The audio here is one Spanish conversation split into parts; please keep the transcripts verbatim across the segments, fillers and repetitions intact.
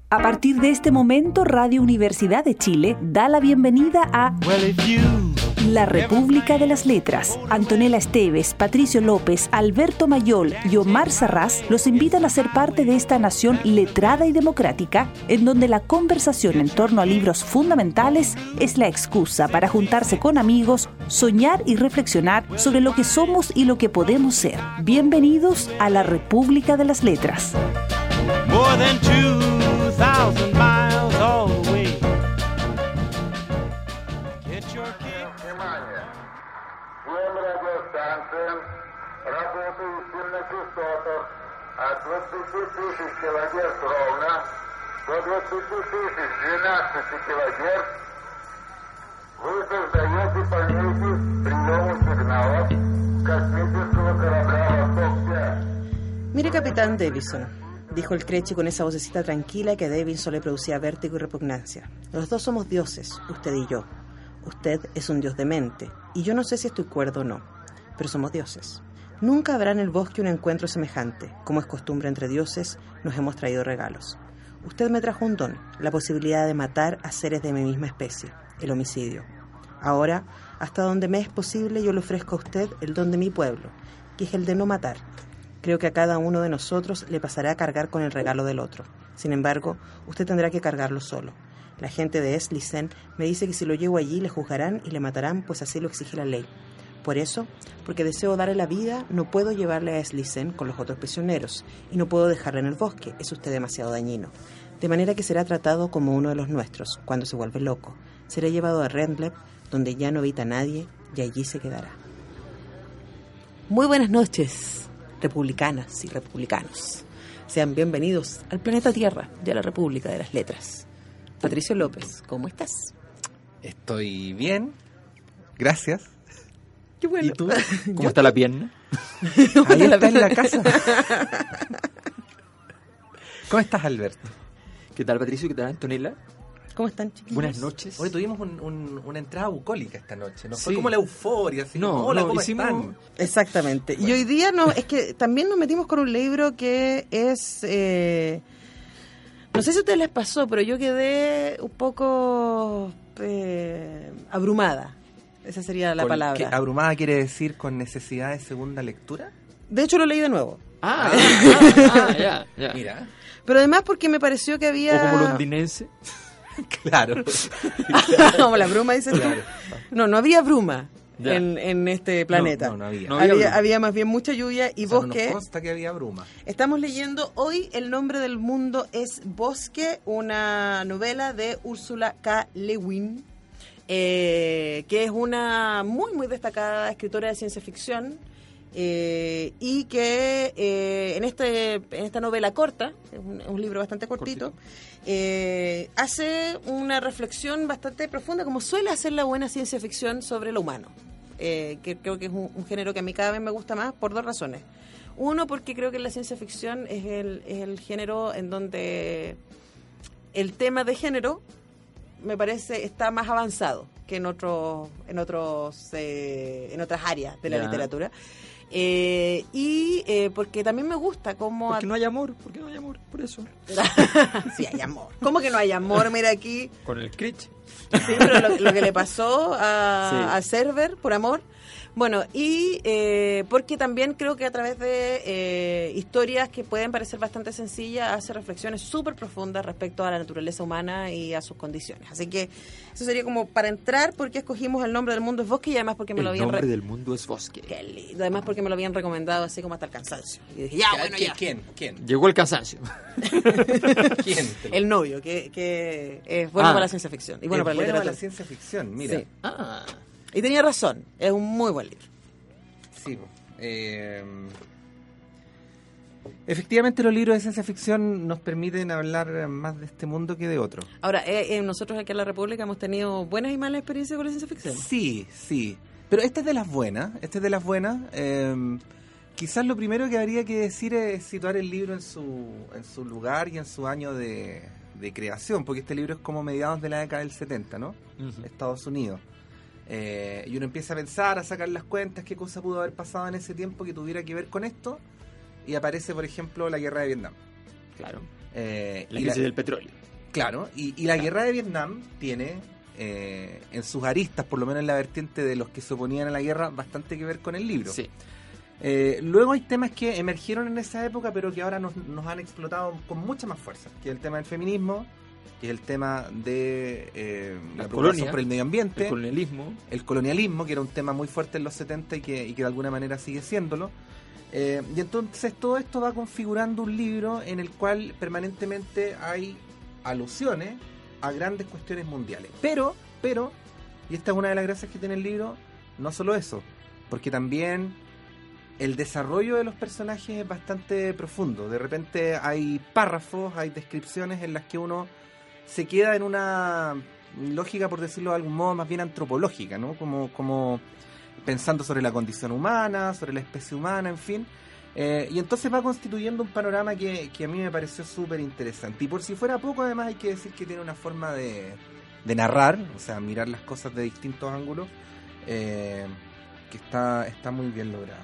A partir de este momento, Radio Universidad de Chile da la bienvenida a La República de las Letras. Antonella Esteves, Patricio López, Alberto Mayol y Omar Sarraz los invitan a ser parte de esta nación letrada y democrática, en donde la conversación en torno a libros fundamentales es la excusa para juntarse con amigos, soñar y reflexionar sobre lo que somos y lo que podemos ser. Bienvenidos a La República de las Letras. More than two thousand miles away. Get your kick. Внимание! Всем радиостанциям работают на частотах от двадцати тысяч килогерц ровно до двадцати тысяч двенадцати килогерц. Вы создаете помехи приему сигналов космического корабля «Восток пять». Mire, Capitán Davison, dijo el Creche con esa vocecita tranquila que a Davison le producía vértigo y repugnancia. Los dos somos dioses, usted y yo. Usted es un dios de mente, y yo no sé si estoy cuerdo o no, pero somos dioses. Nunca habrá en el bosque un encuentro semejante. Como es costumbre entre dioses, nos hemos traído regalos. Usted me trajo un don, la posibilidad de matar a seres de mi misma especie, el homicidio. Ahora, hasta donde me es posible, yo le ofrezco a usted el don de mi pueblo, que es el de no matar. Creo que a cada uno de nosotros le pasará a cargar con el regalo del otro. Sin embargo, usted tendrá que cargarlo solo. La gente de Eslisen me dice que si lo llevo allí le juzgarán y le matarán, pues así lo exige la ley. Por eso, porque deseo darle la vida, no puedo llevarle a Eslisen con los otros prisioneros y no puedo dejarle en el bosque, es usted demasiado dañino. De manera que será tratado como uno de los nuestros, cuando se vuelve loco. Será llevado a Rendleb, donde ya no habita nadie, y allí se quedará. Muy buenas noches, republicanas y republicanos. Sean bienvenidos al planeta Tierra y a la República de las Letras. Patricio López, ¿cómo estás? Estoy bien, gracias. Qué bueno. ¿Y tú? ¿Cómo está la pierna? Ahí está en la casa. ¿Cómo estás, Alberto? ¿Qué tal, Patricio? ¿Qué tal, Antonella? ¿Cómo están, chiquillos? Buenas noches. Hoy tuvimos un, un, una entrada bucólica esta noche, ¿no? Sí. Fue como la euforia, así No, como, hola, no, ¿cómo hicimos- están? Exactamente. Bueno. Y hoy día no, es que también nos metimos con un libro que es... Eh, no sé si a ustedes les pasó, pero yo quedé un poco eh, abrumada. Esa sería la Con- palabra. ¿qué abrumada quiere decir con necesidad de segunda lectura? De hecho, lo leí de nuevo. Ah, ah, ah, ya, ya. Mira, Pero además porque me pareció que había... O como londinense. claro. Como la bruma, dices tú. Claro. No, no había bruma Ya. en, en este planeta. No, no, no había. No había, había había, bruma. más bien mucha lluvia y O sea, no nos bosque. consta que había bruma. Estamos leyendo hoy El nombre del mundo es Bosque, una novela de Ursula K. Le Guin, eh, que es una muy, muy destacada escritora de ciencia ficción. Eh, y que eh, en este en esta novela corta, es un, es un libro bastante cortito, eh, hace una reflexión bastante profunda, como suele hacer la buena ciencia ficción sobre lo humano, eh, que creo que es un, un género que a mí cada vez me gusta más por dos razones. Uno, porque creo que la ciencia ficción es el, es el género en donde el tema de género me parece está más avanzado que en otros en otros eh, en otras áreas de la Ya. literatura. Eh, y eh, porque también me gusta cómo... Porque no hay amor, porque no hay amor, por eso. Sí, hay amor. ¿Cómo que no hay amor? Mira aquí. Con el Critch. Sí, pero lo, lo que le pasó a, Sí. a Server por amor. Bueno, y eh, porque también creo que a través de eh, historias que pueden parecer bastante sencillas, hace reflexiones súper profundas respecto a la naturaleza humana y a sus condiciones. Así que eso sería como para entrar, porque escogimos El nombre del mundo es Bosque, y además porque me lo El habían... nombre re- del mundo es Bosque. Qué lindo. Además porque me lo habían recomendado así como hasta el cansancio. Y dije, ya, bueno, ¿Quién, ya. ¿Quién? ¿Quién? Llegó el cansancio. ¿Quién? El novio, que, que es bueno Ah. para la ciencia ficción. Y bueno Es para la bueno literatura. la ciencia ficción, mira. Sí. Ah, Y tenía razón, es un muy buen libro. Sí, po. Eh, efectivamente los libros de ciencia ficción nos permiten hablar más de este mundo que de otro. Ahora, eh, eh, nosotros aquí en la República hemos tenido buenas y malas experiencias con la ciencia ficción. Sí, sí. Pero esta es de las buenas, esta es de las buenas. Eh, quizás lo primero que habría que decir es situar el libro en su, en su lugar y en su año de, de creación, porque este libro es como mediados de la década del setenta, ¿no? ujú. Estados Unidos. Eh, y uno empieza a pensar, a sacar las cuentas, qué cosa pudo haber pasado en ese tiempo que tuviera que ver con esto, y aparece, por ejemplo, la guerra de Vietnam. Claro. Eh, La y crisis del petróleo. Claro, y, y la guerra de Vietnam tiene eh, en sus aristas, por lo menos en la vertiente de los que se oponían a la guerra, bastante que ver con el libro. Sí. Eh, luego hay temas que emergieron en esa época, pero que ahora nos, nos han explotado con mucha más fuerza, que es el tema del feminismo, que es el tema de eh, la, La preocupación colonia, por el medio ambiente, El colonialismo. el colonialismo, que era un tema muy fuerte en los setenta y que, y que de alguna manera sigue siéndolo. Eh, y entonces todo esto va configurando un libro en el cual permanentemente hay alusiones a grandes cuestiones mundiales. Pero, pero, y esta es una de las gracias que tiene el libro, no solo eso, porque también el desarrollo de los personajes es bastante profundo. De repente hay párrafos, hay descripciones en las que uno se queda en una lógica, por decirlo de algún modo, más bien antropológica, ¿no? Como, como pensando sobre la condición humana, sobre la especie humana, en fin. Eh, y entonces va constituyendo un panorama que, que a mí me pareció súper interesante. Y por si fuera poco, además hay que decir que tiene una forma de, de narrar, o sea, mirar las cosas de distintos ángulos, eh, que está, está muy bien lograda.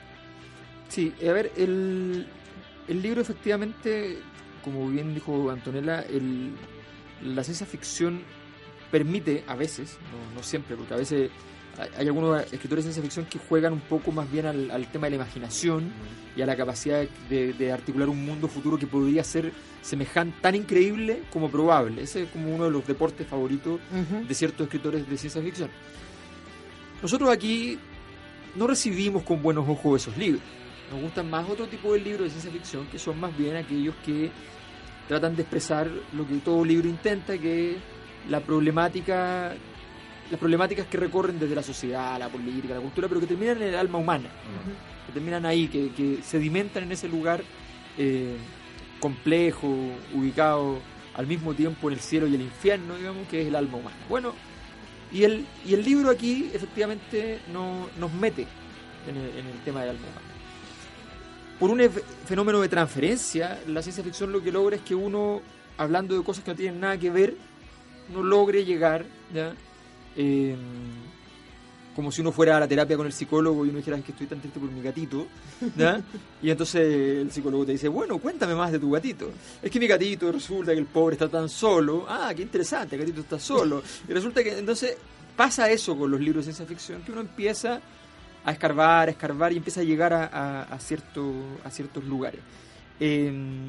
Sí, a ver, el, el libro efectivamente, como bien dijo Antonella, el, la ciencia ficción permite, a veces, no, no siempre, porque a veces hay, hay algunos escritores de ciencia ficción que juegan un poco más bien al, al tema de la imaginación y a la capacidad de, de articular un mundo futuro que podría ser semejante, tan increíble como probable. Ese es como uno de los deportes favoritos Uh-huh. de ciertos escritores de ciencia ficción. Nosotros aquí no recibimos con buenos ojos esos libros. Nos gustan más otro tipo de libros de ciencia ficción, que son más bien aquellos que tratan de expresar lo que todo libro intenta, que es la problemática, las problemáticas que recorren desde la sociedad, la política, la cultura, pero que terminan en el alma humana, uh-huh. que terminan ahí, que, que sedimentan en ese lugar eh, complejo, ubicado al mismo tiempo en el cielo y el infierno, digamos, que es el alma humana. Bueno, y el, y el libro aquí efectivamente no, nos mete en el, en el tema del alma humana. Por un efe- fenómeno de transferencia, la ciencia ficción lo que logra es que uno, hablando de cosas que no tienen nada que ver, no logre llegar, ¿ya? Eh, como si uno fuera a la terapia con el psicólogo y uno dijera, es que estoy tan triste por mi gatito, ¿ya? Y entonces el psicólogo te dice, bueno, cuéntame más de tu gatito. Es que mi gatito resulta que el pobre está tan solo. Ah, qué interesante, el gatito está solo. Y resulta que entonces pasa eso con los libros de ciencia ficción, que uno empieza a escarbar, a escarbar y empieza a llegar a, a, a, cierto, a ciertos lugares. Eh,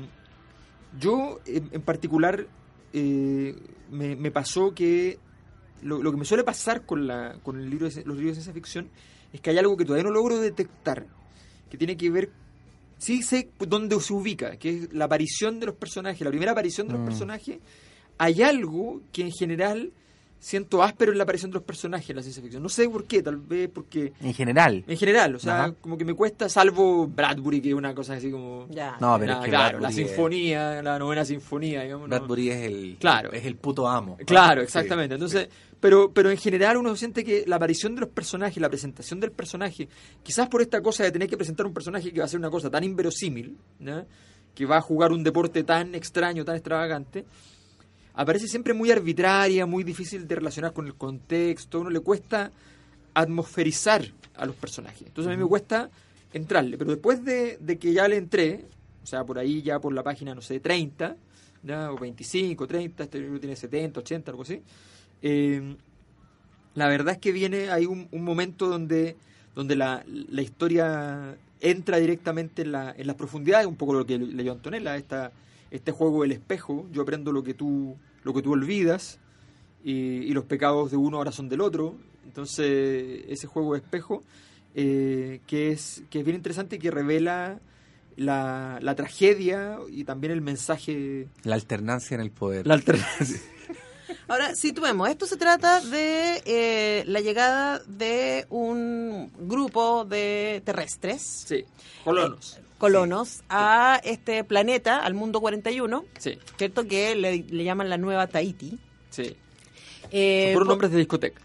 yo, en, en particular, eh, me, me pasó que lo, lo que me suele pasar con, la, con el libro de, los libros de ciencia ficción es que hay algo que todavía no logro detectar, que tiene que ver, sí sé dónde se ubica, que es la aparición de los personajes, la primera aparición de los Mm. personajes. Hay algo que en general siento áspero en la aparición de los personajes en la ciencia ficción. No sé por qué, tal vez porque... En general. En general, o sea, Ajá. como que me cuesta, salvo Bradbury, que es una cosa así como... Ya. No, pero la- es que claro, la Bradbury es- sinfonía, la novena sinfonía, digamos. ¿no? Bradbury es el, Claro. es el puto amo. Claro, Sí. exactamente. Entonces, pero, pero en general uno siente que la aparición de los personajes, la presentación del personaje, quizás por esta cosa de tener que presentar un personaje que va a ser una cosa tan inverosímil, ¿no? Que va a jugar un deporte tan extraño, tan extravagante, aparece siempre muy arbitraria, muy difícil de relacionar con el contexto. A uno le cuesta atmosferizar a los personajes. Entonces a mí me cuesta entrarle. Pero después de, de que ya le entré, o sea, por ahí ya por la página, no sé, treinta, ¿ya? O veinticinco, treinta, este libro tiene setenta, ochenta, algo así. Eh, la verdad es que viene, hay un, un momento donde, donde la, la historia entra directamente en la, en las profundidades, un poco lo que leyó Antonella, esta, este juego del espejo. Yo aprendo lo que tú, lo que tú olvidas, y, y los pecados de uno ahora son del otro. Entonces, ese juego de espejo, eh, que, es, que es bien interesante y que revela la, la tragedia y también el mensaje, La alternancia en el poder. la alternancia. Ahora, situemos, esto se trata de eh, la llegada de un grupo de terrestres, Sí, colonos. colonos, a este planeta, al mundo cuarenta y uno, Sí, ¿cierto? Que le, le llaman la Nueva Tahiti. sí. Eh, Son puros po- nombres de discoteca.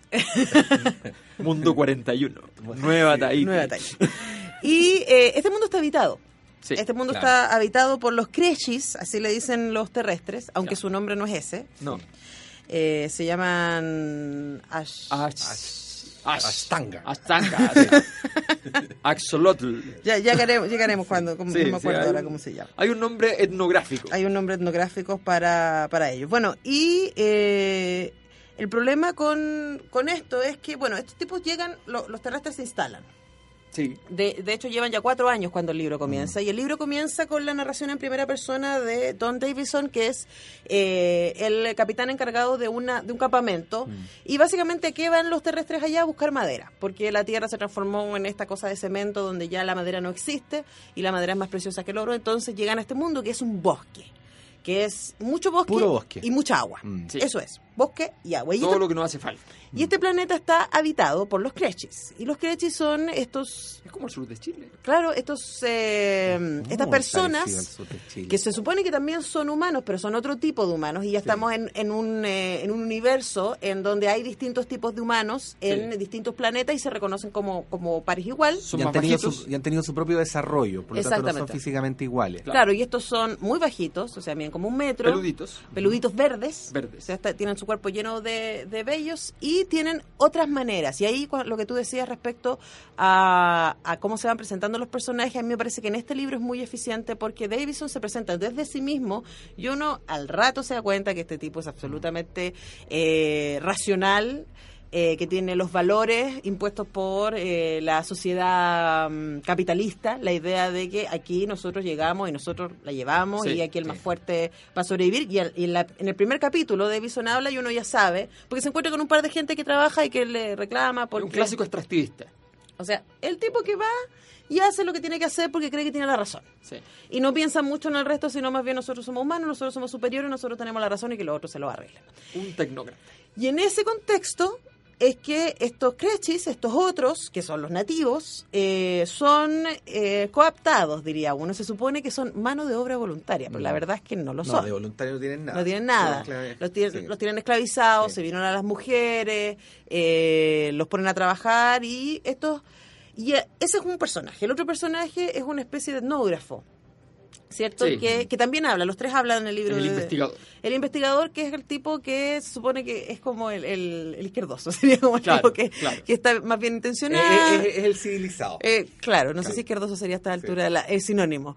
Mundo cuarenta y uno. Nueva Tahiti. Nueva Tahiti. Y eh, este mundo está habitado. Sí, este mundo claro. está habitado por los Kreshis, así le dicen los terrestres, aunque Claro. su nombre no es ese. No. Eh, se llaman Ash. Ash. Ash- Ashtanga. Ashtanga. sí. Axolotl. Ya, ya llegaremos, llegaremos cuando, como, Sí, no me sí, acuerdo hay ahora un- cómo se llama. Hay un nombre etnográfico. Hay un nombre etnográfico para, para ellos. Bueno, y eh, el problema con, con esto es que, bueno, estos tipos llegan, lo- los terrestres se instalan. Sí. De, de hecho, llevan ya cuatro años cuando el libro comienza. Y el libro comienza con la narración en primera persona de Don Davison, que es eh, el capitán encargado de una de un campamento. Mm. Y básicamente, ¿qué van los terrestres allá? A buscar madera. Porque la Tierra se transformó en esta cosa de cemento donde ya la madera no existe y la madera es más preciosa que el oro. Entonces llegan a este mundo que es un bosque. Que es mucho bosque, Puro bosque. y mucha agua. Mm. Sí. Eso es, bosque y agua. Y Todo esto- lo que nos hace falta. y este planeta está habitado por los Krechis. Y los Krechis son estos, Es como el sur de Chile. claro, estos eh, estas Muy personas parecido al sur de Chile. que se supone que también son humanos, pero son otro tipo de humanos. Y ya estamos en, en, un, eh, en un universo en donde hay distintos tipos de humanos en Sí. distintos planetas y se reconocen como, como pares igual. Son y, han más tenido bajitos. su, y han tenido su propio desarrollo, por lo tanto no son Exactamente. físicamente iguales. Claro. Claro, y estos son muy bajitos, o sea, miden como un metro. Peluditos. Peluditos verdes. Verdes. O sea, está- tienen su cuerpo lleno de, de vellos y tienen otras maneras. Y ahí cua- lo que tú decías respecto a, a cómo se van presentando los personajes, a mí me parece que en este libro es muy eficiente porque Davison se presenta desde sí mismo y uno al rato se da cuenta que este tipo es absolutamente eh, racional. Eh, que tiene los valores impuestos por eh, la sociedad mm, capitalista, la idea de que aquí nosotros llegamos y nosotros la llevamos Sí, y aquí el sí. más fuerte va a sobrevivir. Y, al- y en, la- en el primer capítulo Davison habla y uno ya sabe, porque se encuentra con un par de gente que trabaja y que le reclama. Porque, Un clásico extractivista. O sea, el tipo que va y hace lo que tiene que hacer porque cree que tiene la razón. Sí. Y no piensa mucho en el resto, sino más bien nosotros somos humanos, nosotros somos superiores, nosotros tenemos la razón y que los otros se lo arreglen. Un tecnócrata. Y en ese contexto es que estos Krechis, estos otros, que son los nativos, eh, son eh, coaptados, diría uno. Se supone que son mano de obra voluntaria, pero la verdad es que no lo No, son. de voluntario no tienen nada. No tienen nada. Sí, claro, Los, tienen, sí. los tienen esclavizados, Sí. se vienen a las mujeres, eh, los ponen a trabajar y estos... Y eh, ese es un personaje. El otro personaje es una especie de etnógrafo, ¿cierto? Sí. Que, que también habla, los tres hablan en el libro. El de- investigador. El investigador, que es el tipo que se supone que es como el, el, el izquierdoso, sería como el Claro, tipo que, claro. que está más bien Es, intencionado. es- es el civilizado. Eh, claro, no sé Claro. si izquierdoso sería a esta Sí. altura, la- es sinónimo.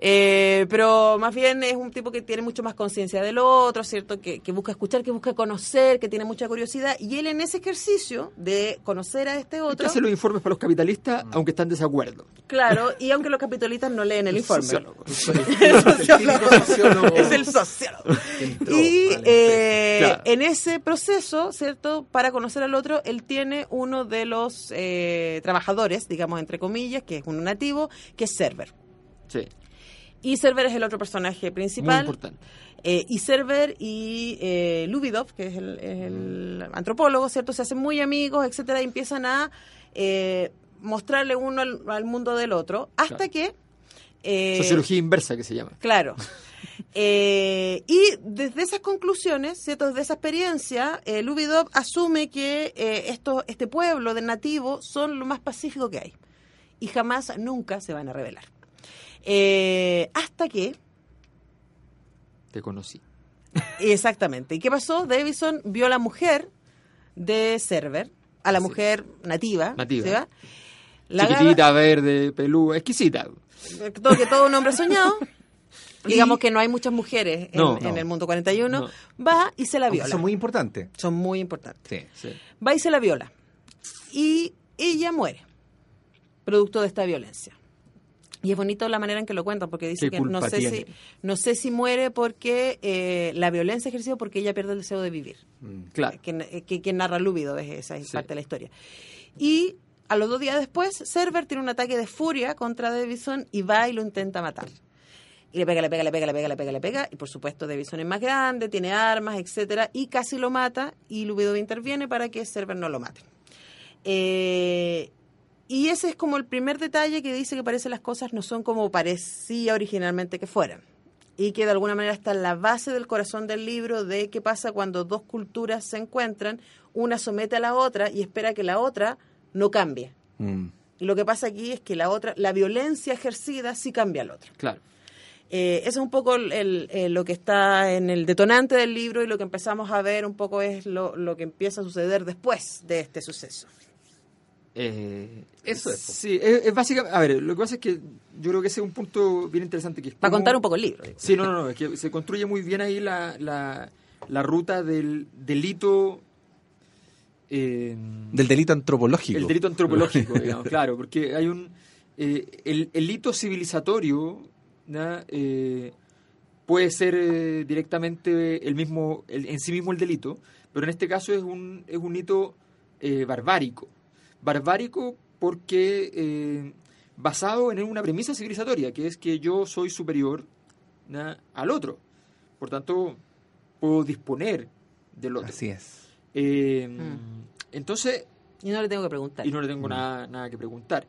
Eh, pero más bien es un tipo que tiene mucho más conciencia del otro, ¿cierto? Que, que busca escuchar, que busca conocer, que tiene mucha curiosidad. Y él en ese ejercicio de conocer a este Que otro, hace los informes para los capitalistas, aunque están en desacuerdo. claro, y aunque los capitalistas no leen el informe. Sociólogo. El sociólogo. sociólogo. Es el sociólogo. Que entró Y a la eh, Claro. en ese proceso, ¿cierto? Para conocer al otro, él tiene uno de los eh, trabajadores, digamos, entre comillas, que es un nativo, que es Server. Sí. Y Server es el otro personaje Muy principal. importante. Eh, y Server y eh, Lubidov, que es el, es el antropólogo, ¿cierto? Se hacen muy amigos, etcétera, y empiezan a eh, mostrarle uno al, al mundo del otro, hasta Claro. que... eh, Sociología inversa, que se llama. Claro. Eh, y desde esas conclusiones, ¿cierto? Desde esa experiencia, eh, Lubidov asume que eh, esto, este pueblo de nativos son lo más pacífico que hay. Y jamás, nunca se van a rebelar. Eh, hasta que... Te conocí. Exactamente. ¿Y qué pasó? Davison vio a la mujer de Server, a la Sí. mujer nativa. Nativa. ¿sí va? La Chiquitita, verde, pelúa, exquisita. agarra- todo, que todo un hombre soñado. Digamos que no hay muchas mujeres en, No, en no. el mundo cuarenta y uno. No. Va y se la Aunque viola. son muy importantes. Son muy importantes. Sí. Sí. Va y se la viola. Y ella muere, producto de esta violencia. Y es bonito la manera en que lo cuentan, porque dice ¿Qué que no culpa sé, tiene? si, no sé si muere porque eh, la violencia ejercida porque ella pierde el deseo de vivir. Mm. Claro. Que, que, que narra Lúbido, es esa es Sí. parte de la historia. Y a los dos días después, Server tiene un ataque de furia contra Davison y va y lo intenta matar. Y le pega, le pega, le pega, le pega, le pega, le pega. Y por supuesto, Davison es más grande, tiene armas, etcétera. Y casi lo mata. Y Lúbido interviene para que Server no lo mate. Eh, y ese es como el primer detalle que dice que parece las cosas no son como parecía originalmente que fueran. Y que de alguna manera está en la base del corazón del libro de qué pasa cuando dos culturas se encuentran, una somete a la otra y espera que la otra no cambie. Mm. Y lo que pasa aquí es que la otra, la violencia ejercida sí cambia al otro. Claro. Eh, eso es un poco el, el- eh, lo que está en el detonante del libro y lo que empezamos a ver un poco es lo, lo que empieza a suceder después de este suceso. Eh, Eso es. Sí, es, es básicamente... A ver, lo que pasa es que yo creo que ese es un punto bien interesante. Que es Para cómo- contar un poco el libro. digo. Sí, no, no, no, es que se construye muy bien ahí la, la, la ruta del delito... eh, Del delito antropológico. el delito antropológico, digamos, claro, porque hay un... eh, el, el hito civilizatorio, ¿ya? Eh, puede ser eh, directamente el mismo, el- en sí mismo el delito, pero en este caso es un, es un hito eh, barbárico. Barbárico porque eh, basado en una premisa civilizatoria, que es que yo soy superior, ¿ya? al otro. Por tanto, puedo disponer del otro. Así es. Eh, Mm. Entonces, Y no le tengo que preguntar. y no le tengo nada, nada que preguntar.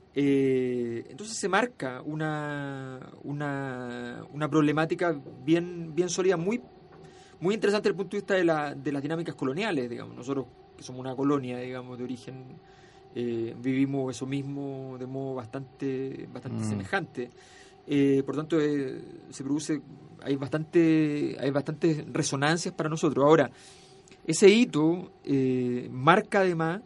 Eh, entonces se marca una, una, una problemática bien, bien sólida, muy, muy interesante desde el punto de vista de, la, de las dinámicas coloniales, digamos. Nosotros, que somos una colonia, digamos, de origen, eh, vivimos eso mismo de modo bastante, bastante Mm. semejante. Eh, por tanto, eh, se produce, hay bastante, hay bastantes resonancias para nosotros. Ahora, ese hito eh, marca además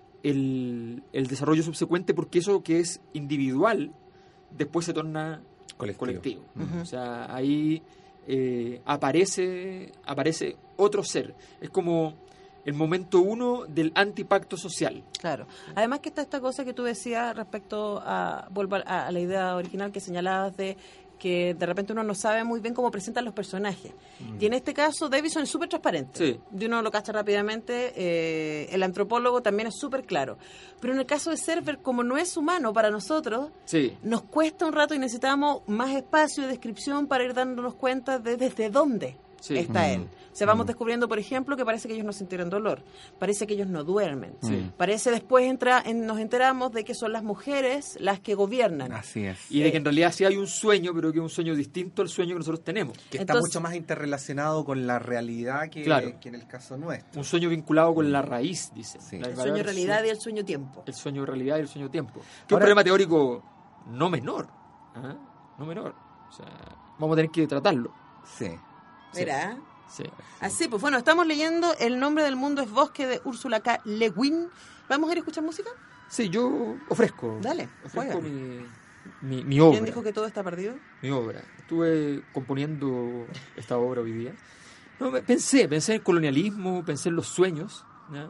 el, el desarrollo subsecuente, porque eso que es individual después se torna Colectivo. colectivo. Ujú. O sea, ahí eh, aparece, aparece otro ser. Es como el momento uno del antipacto social. Claro. Además que está esta cosa que tú decías respecto a, vuelvo a, a la idea original que señalabas de que de repente uno no sabe muy bien cómo presentan los personajes. Y en este caso, Davison es súper transparente. Sí. De uno lo cacha rápidamente. Eh, el antropólogo también es súper claro. Pero en el caso de Server, como no es humano para nosotros, Sí. nos cuesta un rato y necesitamos más espacio y descripción para ir dándonos cuenta de desde dónde Sí. está Mm. él. O sea, vamos Mm. descubriendo, por ejemplo, que parece que ellos no sintieron dolor, parece que ellos no duermen, Sí. parece después entra, en- nos enteramos de que son las mujeres las que gobiernan. Así es. Y de que en realidad sí hay un sueño, pero que es un sueño distinto al sueño que nosotros tenemos. Que está Entonces- mucho más interrelacionado con la realidad que, Claro. que en el caso nuestro. Un sueño vinculado con la raíz, dice. Sí. La El palabra sueño realidad sueño- y el sueño tiempo. El sueño realidad y el sueño tiempo. Que es un Ahora- problema teórico no menor. ¿ah? No menor. O sea, vamos a tener que tratarlo. Sí. Sí. ¿Verá? Sí. Así, pues bueno, estamos leyendo El nombre del mundo es bosque de Úrsula K. Le Guin. ¿Vamos a ir a escuchar música? Sí, yo ofrezco. Dale, Ofrezco juega. mi, mi, mi obra. ¿Quién dijo que todo está perdido? Mi obra. Estuve componiendo esta obra hoy día. No, me- pensé, pensé en el colonialismo, pensé en los sueños, ¿ya?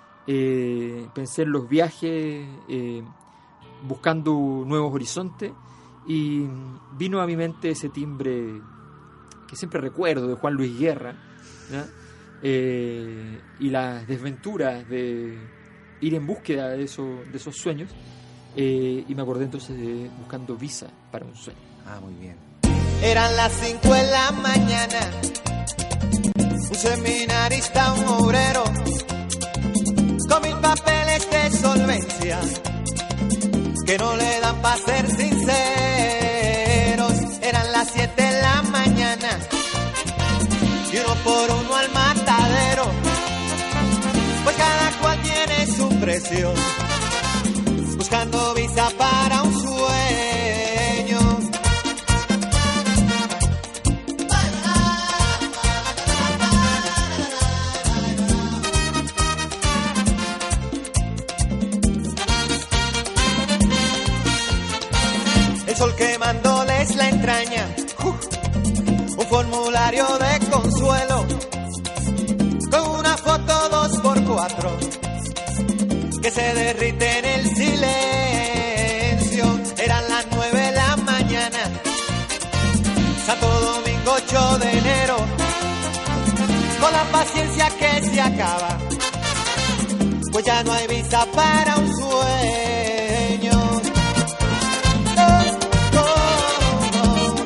Eh, pensé en los viajes, eh, buscando nuevos horizontes, y vino a mi mente ese timbre que siempre recuerdo de Juan Luis Guerra, ¿ya? Eh, y las desventuras de ir en búsqueda de, eso, de esos sueños, eh, y me acordé entonces de Buscando Visa para un sueño. Ah, muy bien. Eran las cinco de la mañana, un seminarista, un obrero, con mil papeles de solvencia, que no le dan para ser sinceros. Eran las siete de la mañana, y uno por uno al matadero, pues cada cual tiene su precio, buscando visa para un sueño. El sol quemándoles la entraña, uh, un formulario de consuelo, con una foto dos por cuatro, que se derrite en el silencio. Eran las nueve de la mañana, Santo Domingo ocho de enero, con la paciencia que se acaba, pues ya no hay visa para un sueño. Oh, oh, oh.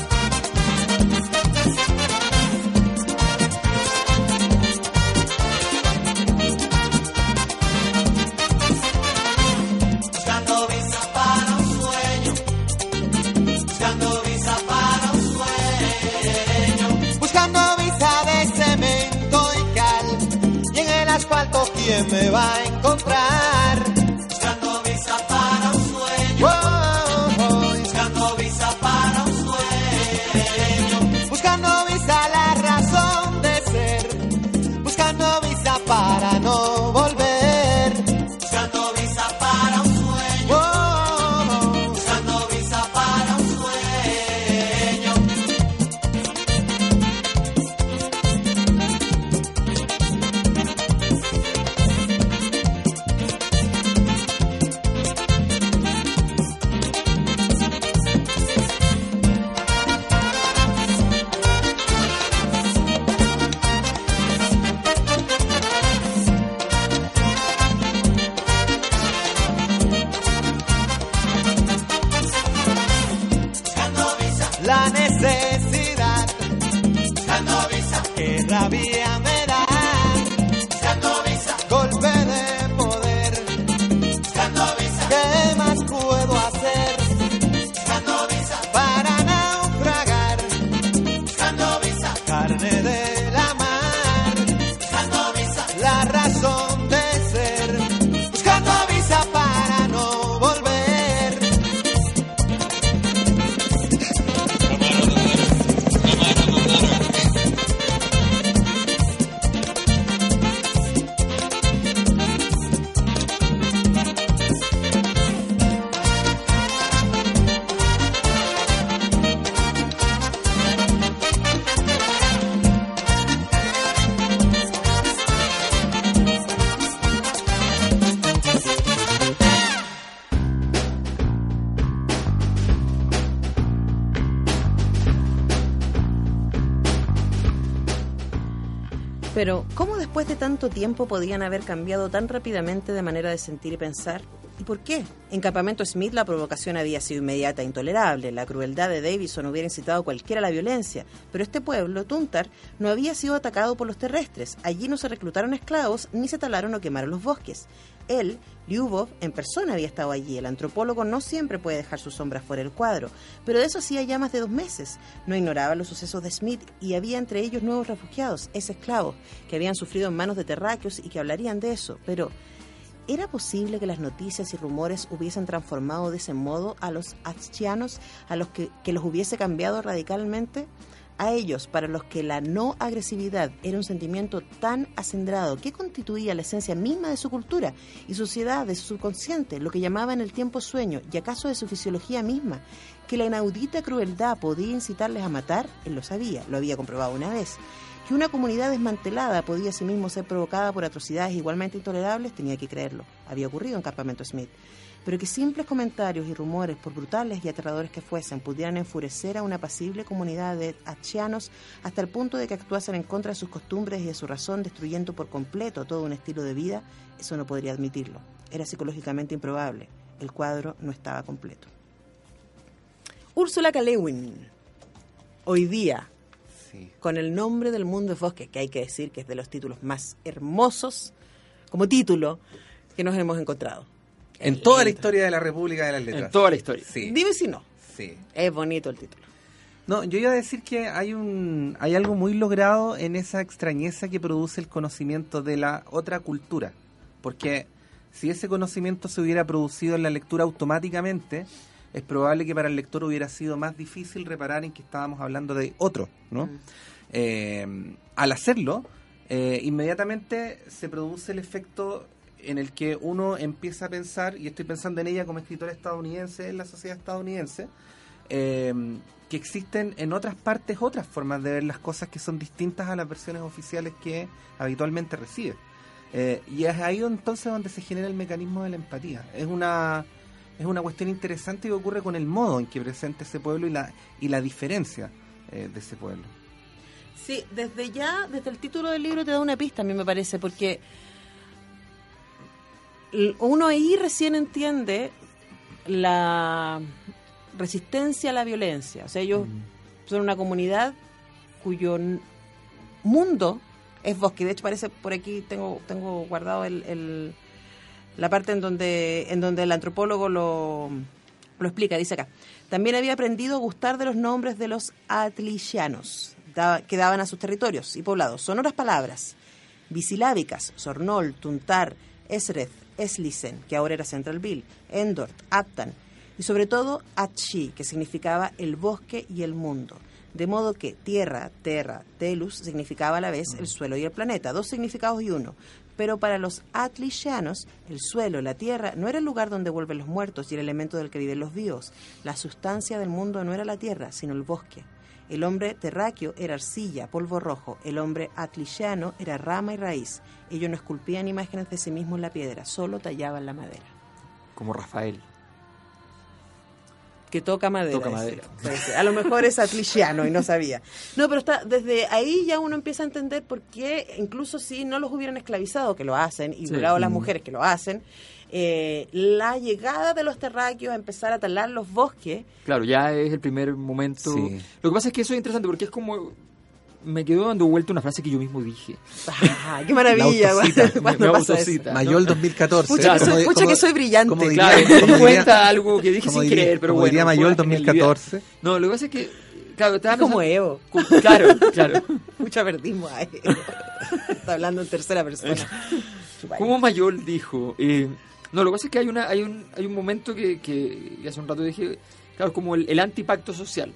Buscando visa para un sueño, buscando visa para un sueño, buscando visa de cemento y cal, y en el asfalto quién me va a encontrar. Buscando visa para un sueño, oh, oh, oh. Buscando visa para un sueño, buscando visa la razón de ser, buscando visa para no volver, buscando visa para rabia me da. Buscando visa, golpe de poder. Buscando visa, ¿qué más puedo hacer? Buscando visa, para naufragar. Buscando visa, carne de la mar. Buscando visa, la razón de ser. Buscando visa para no volver. Pero, ¿cómo después de tanto tiempo podían haber cambiado tan rápidamente de manera de sentir y pensar? ¿Y por qué? En Campamento Smith la provocación había sido inmediata e intolerable. La crueldad de Davison hubiera incitado a cualquiera a la violencia. Pero este pueblo, Tuntar, no había sido atacado por los terrestres. Allí no se reclutaron esclavos, ni se talaron o quemaron los bosques. Él, Lyubov, en persona había estado allí. El antropólogo no siempre puede dejar sus sombras fuera del cuadro, pero de eso hacía ya más de dos meses. No ignoraba los sucesos de Smith y había entre ellos nuevos refugiados, ex esclavos, que habían sufrido en manos de terráqueos y que hablarían de eso. Pero, ¿era posible que las noticias y rumores hubiesen transformado de ese modo a los atsianos, a los que, que los hubiese cambiado radicalmente? A ellos, para los que la no agresividad era un sentimiento tan acendrado que constituía la esencia misma de su cultura y sociedad, de su subconsciente, lo que llamaban el tiempo sueño y acaso de su fisiología misma, que la inaudita crueldad podía incitarles a matar, él lo sabía, lo había comprobado una vez. Que una comunidad desmantelada podía asimismo ser provocada por atrocidades igualmente intolerables, tenía que creerlo, había ocurrido en Campamento Smith. Pero que simples comentarios y rumores, por brutales y aterradores que fuesen, pudieran enfurecer a una apacible comunidad de atsianos hasta el punto de que actuasen en contra de sus costumbres y de su razón, destruyendo por completo todo un estilo de vida, eso no podría admitirlo. Era psicológicamente improbable. El cuadro no estaba completo. Úrsula K. Le Guin, hoy día, sí, con el nombre del mundo de Bosque, que hay que decir que es de los títulos más hermosos, como título, que nos hemos encontrado. En toda la historia de la República de las Letras. En toda la historia. Sí. Dime si no. Sí. Es bonito el título. No, yo iba a decir que hay un hay algo muy logrado en esa extrañeza que produce el conocimiento de la otra cultura. Porque si ese conocimiento se hubiera producido en la lectura automáticamente, es probable que para el lector hubiera sido más difícil reparar en que estábamos hablando de otro, ¿no? Mm. Eh, al hacerlo, eh, inmediatamente se produce el efecto en el que uno empieza a pensar, y estoy pensando en ella como escritora estadounidense, en la sociedad estadounidense, eh, que existen en otras partes otras formas de ver las cosas que son distintas a las versiones oficiales que habitualmente recibe. Eh, y es ahí entonces donde se genera el mecanismo de la empatía. Es una es una cuestión interesante que ocurre con el modo en que presenta ese pueblo y la y la diferencia eh, de ese pueblo. Sí, desde ya, desde el título del libro te da una pista, a mí me parece, porque uno ahí recién entiende la resistencia a la violencia. O sea, ellos mm. son una comunidad cuyo mundo es bosque. De hecho, parece, por aquí tengo tengo guardado el, el la parte en donde en donde el antropólogo lo, lo explica. Dice acá: también había aprendido a gustar de los nombres de los atlishanos que daban a sus territorios y poblados. Sonoras palabras bisilábicas: Sornol, Tuntar, Esreth, Eslicen, que ahora era Centralville, Endort, Aptan, y sobre todo Atshi, que significaba el bosque y el mundo. De modo que tierra, terra, telus, significaba a la vez el suelo y el planeta, dos significados y uno. Pero para los atlishanos, el suelo, la tierra, no era el lugar donde vuelven los muertos y el elemento del que viven los vivos. La sustancia del mundo no era la tierra, sino el bosque. El hombre terráqueo era arcilla, polvo rojo. El hombre atlishano era rama y raíz. Ellos no esculpían imágenes de sí mismos en la piedra, solo tallaban la madera. Como Rafael. Que toca madera. Toca madera. Dice. A lo mejor es atlishiano y no sabía. No, pero está desde ahí ya uno empieza a entender por qué, incluso si no los hubieran esclavizado, que lo hacen, y violado a las mujeres, que lo hacen, eh, la llegada de los terráqueos a empezar a talar los bosques. Claro, ya es el primer momento. Sí. Lo que pasa es que eso es interesante porque es como me quedó dando vuelta una frase que yo mismo dije. Ah, ¡qué maravilla! La autocita. ¿Cuándo Me pasa eso? autocita, ¿no? Mayol dos mil catorce. Pucha, que Como soy, di- pucha como- que soy brillante. como diría- Claro, me como di diría- cuenta algo que dije como sin diría- querer, pero como bueno. diría fue Mayol una dos mil genialidad. catorce. No, lo que pasa es que, claro, estaba Es como pensando- Evo. Cu- Claro, claro. Mucha perdimos ahí. Está hablando en tercera persona. Como Mayol dijo, eh, no, lo que pasa es que hay una, hay un, hay un momento que, que, que hace un rato dije, claro, como el, el antipacto social.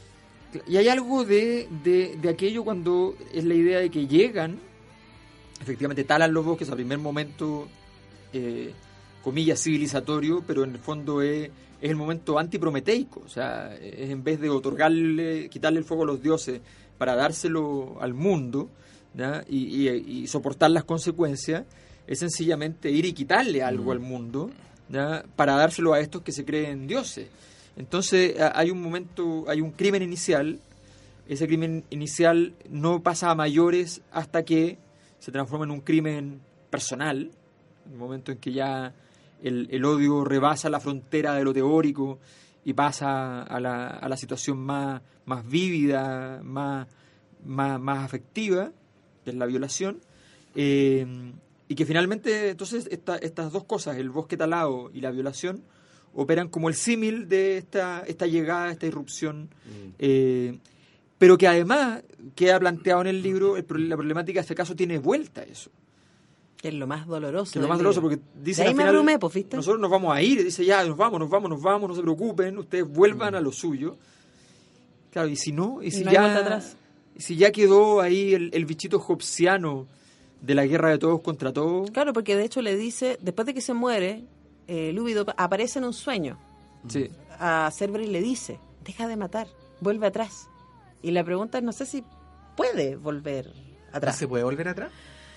Y hay algo de, de, de aquello cuando es la idea de que llegan, efectivamente talan los bosques a primer momento, eh, comillas, civilizatorio, pero en el fondo es, es el momento antiprometeico. O sea, es en vez de otorgarle, quitarle el fuego a los dioses para dárselo al mundo, ¿ya? Y, y, y soportar las consecuencias, es sencillamente ir y quitarle algo al mundo, ¿ya? Para dárselo a estos que se creen dioses. Entonces a- hay un momento, hay un crimen inicial, ese crimen inicial no pasa a mayores hasta que se transforma en un crimen personal, en el momento en que ya el, el odio rebasa la frontera de lo teórico y pasa a la, a la situación más, más vívida, más, más, más afectiva, que es la violación, eh, y que finalmente entonces esta, estas dos cosas, el bosque talado y la violación, operan como el símil de esta, esta llegada, esta irrupción, mm. eh, pero que además queda planteado en el libro, el, la problemática de este caso tiene vuelta a eso. Que es lo más doloroso. Que es lo del más doloroso, libro. porque dice De ahí al me final, abrumé, pues, ¿viste? nosotros nos vamos a ir, y dice ya, nos vamos, nos vamos, nos vamos, no se preocupen, ustedes vuelvan Mm. a lo suyo. Claro, y si no, y si, Y no hay ya, vuelta atrás. y si ya quedó ahí el, el bichito hobbesiano de la guerra de todos contra todos. Claro, porque de hecho le dice, después de que se muere, eh, Lúbido aparece en un sueño. Sí. A Cerberus le dice, deja de matar, vuelve atrás. Y la pregunta es, no sé si puede volver ¿No atrás. se puede volver atrás?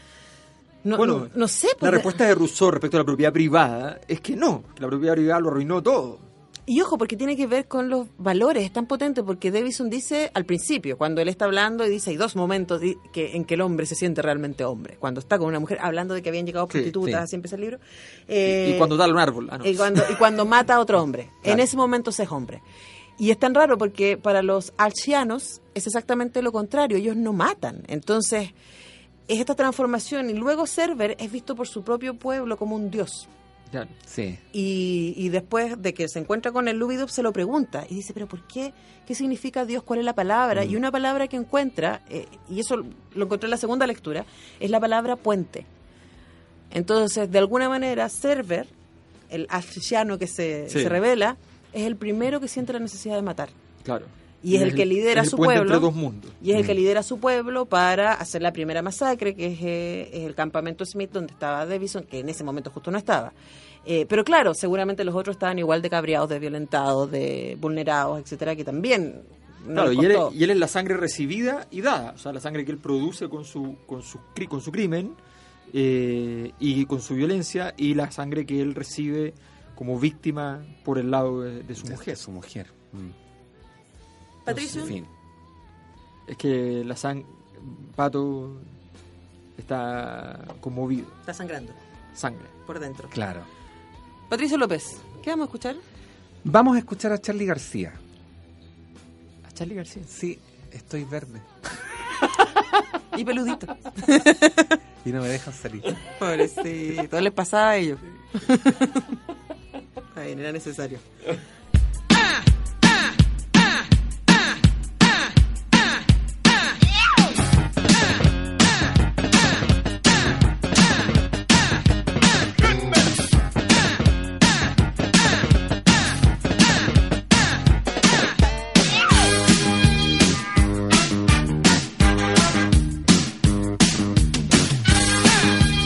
No, Bueno, no, no sé. La pues, respuesta de Rousseau respecto a la propiedad privada es que no, que la propiedad privada lo arruinó todo. Y ojo, porque tiene que ver con los valores, es tan potente, porque Davison dice al principio, cuando él está hablando, y dice, hay dos momentos di- que, en que el hombre se siente realmente hombre. Cuando está con una mujer, hablando de que habían llegado Sí, prostitutas, sí. así empieza el libro. Y- eh, y cuando da un árbol. Ah, no. y, cuando, y cuando mata a otro hombre. Claro. En ese momento se es hombre. Y es tan raro porque para los alchianos es exactamente lo contrario, ellos no matan. Entonces, es esta transformación. Y luego Cerber es visto por su propio pueblo como un dios. Claro. Sí. Y, y después de que se encuentra con el Lúbido, se lo pregunta. Y dice, ¿pero por qué? ¿Qué significa Dios? ¿Cuál es la palabra? Y una palabra que encuentra, eh, y eso lo encontré en la segunda lectura, es la palabra puente. Entonces, de alguna manera, Cerber, el alchiano que se, Sí. se revela, es el primero que siente la necesidad de matar. Claro. Y es el que lidera es el su puente pueblo. entre dos mundos. Y es el que Mm. lidera a su pueblo para hacer la primera masacre, que es, eh, es el campamento Smith, donde estaba Davison, que en ese momento justo no estaba. Eh, pero claro, seguramente los otros estaban igual de cabreados, de violentados, de vulnerados, etcétera, que también no Claro, les y él, costó. y él es la sangre recibida y dada, o sea, la sangre que él produce con su con su, cri- con su crimen eh, y con su violencia, y la sangre que él recibe como víctima por el lado de, de su De- mujer. de su mujer. Mm. Patricio, En fin. Es que la sangre, Pato está conmovido, está sangrando sangre. por dentro. Claro. Patricio López, ¿qué vamos a escuchar? Vamos a escuchar a Charly García. A Charly García. Sí, estoy verde. Y peludito. Y no me dejan salir. Pobrecito, todo les pasaba a ellos. Ay, no era necesario.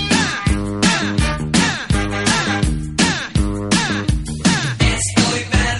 Estoy verde.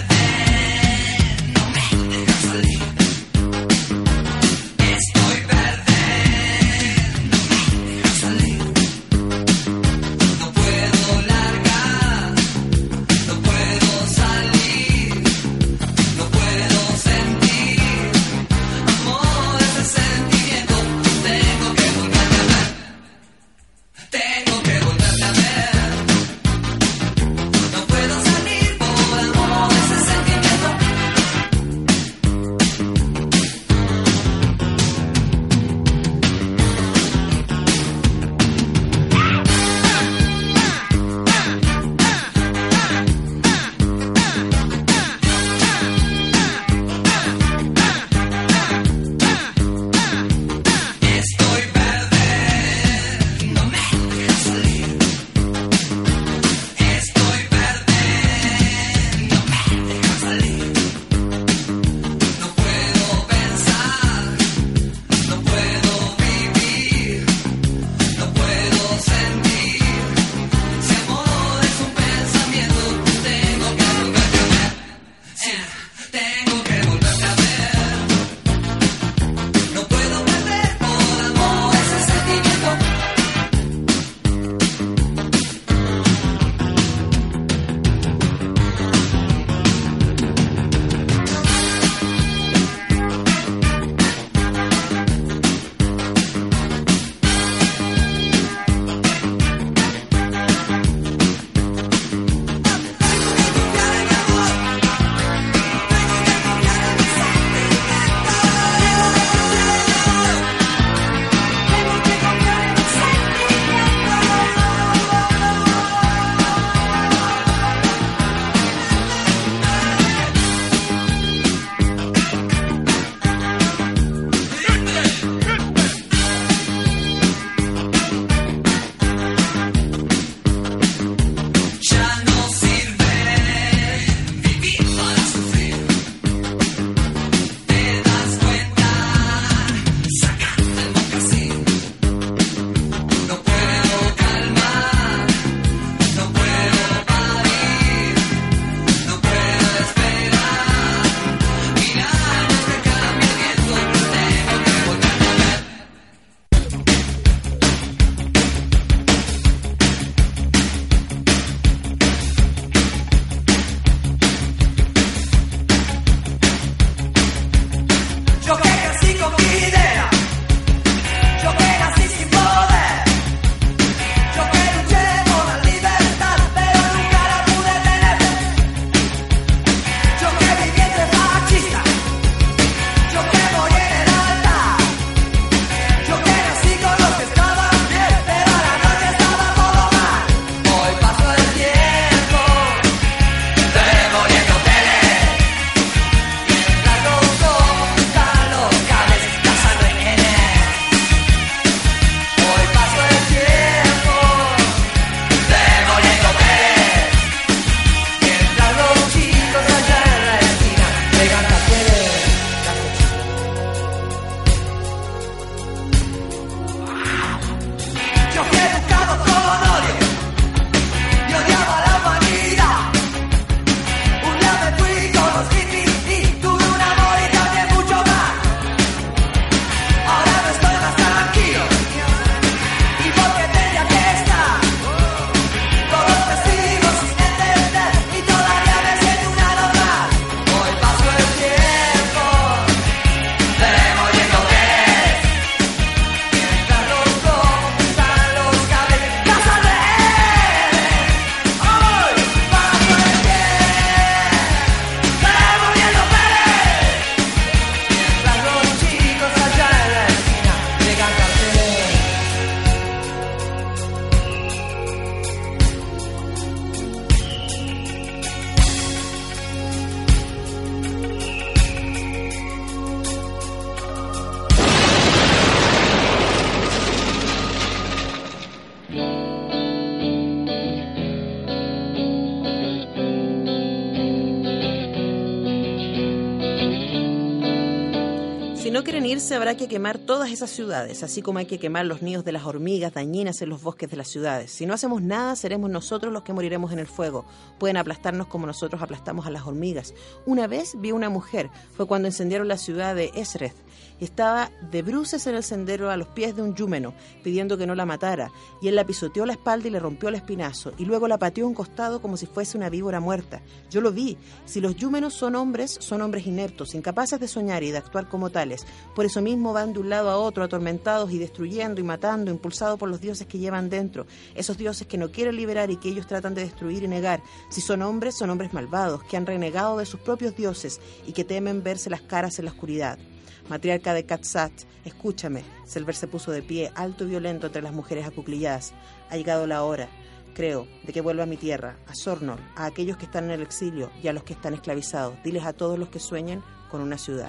irse habrá que quemar todas esas ciudades, así como hay que quemar los nidos de las hormigas dañinas en los bosques de las ciudades. Si no hacemos nada, seremos nosotros los que moriremos en el fuego. Pueden aplastarnos como nosotros aplastamos a las hormigas. Una vez vi una mujer, fue cuando incendiaron la ciudad de Esreth. Estaba de bruces en el sendero a los pies de un yúmeno, pidiendo que no la matara, y él la pisoteó la espalda y le rompió el espinazo, y luego la pateó a un costado como si fuese una víbora muerta. Yo lo vi. Si los yúmenos son hombres, son hombres ineptos, incapaces de soñar y de actuar como tales. Por eso mismo van de un lado a otro, atormentados y destruyendo y matando, impulsados por los dioses que llevan dentro, esos dioses que no quieren liberar y que ellos tratan de destruir y negar. Si son hombres, son hombres malvados, que han renegado de sus propios dioses y que temen verse las caras en la oscuridad. Matriarca de Katsat, escúchame. Selver se puso de pie, alto y violento entre las mujeres acuclilladas. Ha llegado la hora, creo, de que vuelva a mi tierra, a Sornor, a aquellos que están en el exilio y a los que están esclavizados. Diles a todos los que sueñen con una ciudad.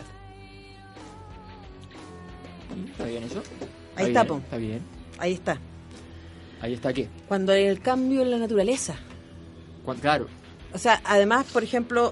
¿Está bien eso? Ahí está está, bien, po. Está bien. Ahí está. Ahí está, ¿qué? Cuando hay el cambio en la naturaleza. Cuan- Claro. O sea, además, por ejemplo,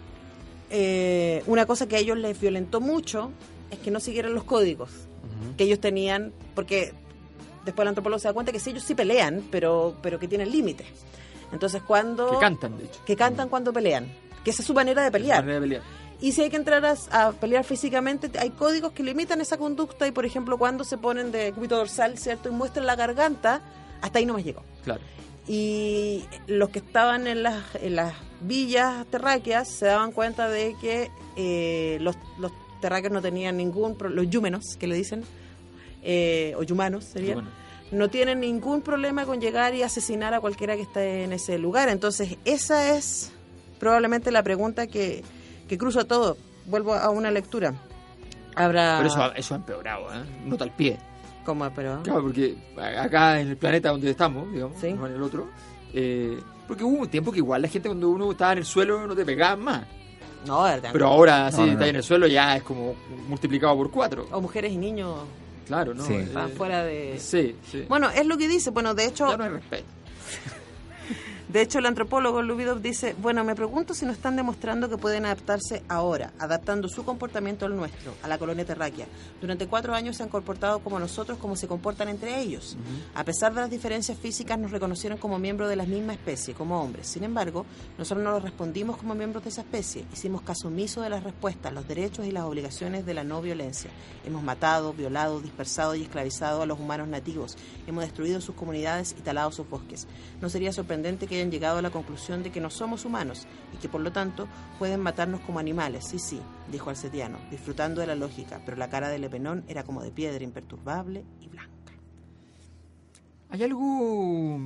eh, una cosa que a ellos les violentó mucho es que no siguieran los códigos que ellos tenían, porque después el antropólogo se da cuenta que sí, ellos sí pelean, pero, pero que tienen límites. Entonces, cuando... Que cantan, de hecho. Que cantan cuando pelean. Que esa es su manera de pelear. Manera de pelear. Y si hay que entrar a, a pelear físicamente, hay códigos que limitan esa conducta y, por ejemplo, cuando se ponen de cúbito dorsal, ¿cierto? Y muestran la garganta, hasta ahí no me llegó. Claro. Y los que estaban en las, en las villas terráqueas se daban cuenta de que eh, los, los terráqueos no tenían ningún... Pro- los yúmenos, que le dicen, eh, o yumanos sería, Bueno. no tienen ningún problema con llegar y asesinar a cualquiera que esté en ese lugar. Entonces, esa es probablemente la pregunta que, que cruza todo. Vuelvo a una lectura. Habrá... Pero eso, eso ha empeorado, ¿eh? Nota al pie. ¿Cómo, pero? Claro, porque acá en el planeta donde estamos, digamos, Sí. no en el otro, eh, porque hubo un tiempo que igual la gente cuando uno estaba en el suelo no te pegaban más. No, verdad. Pero ahora, si No, no, estás no. en el suelo, ya es como multiplicado por cuatro. O mujeres y niños Claro, ¿no? Sí. Eh, van fuera de... Sí, sí. Bueno, es lo que dice. Bueno, de hecho... Ya no hay respeto. De hecho, el antropólogo Lubidov dice, bueno, me pregunto si no están demostrando que pueden adaptarse ahora, adaptando su comportamiento al nuestro, a la colonia terráquea. Durante cuatro años se han comportado como nosotros, como se comportan entre ellos. A pesar de las diferencias físicas, nos reconocieron como miembros de la misma especie, como hombres. Sin embargo, nosotros no los respondimos como miembros de esa especie. Hicimos caso omiso de las respuestas, los derechos y las obligaciones de la no violencia. Hemos matado, violado, dispersado y esclavizado a los humanos nativos. Hemos destruido sus comunidades y talado sus bosques. No sería sorprendente que hayan llegado a la conclusión de que no somos humanos y que por lo tanto pueden matarnos como animales. Sí, sí, dijo Alcetiano, disfrutando de la lógica, pero la cara de Lepenón era como de piedra, imperturbable y blanca. Hay algo...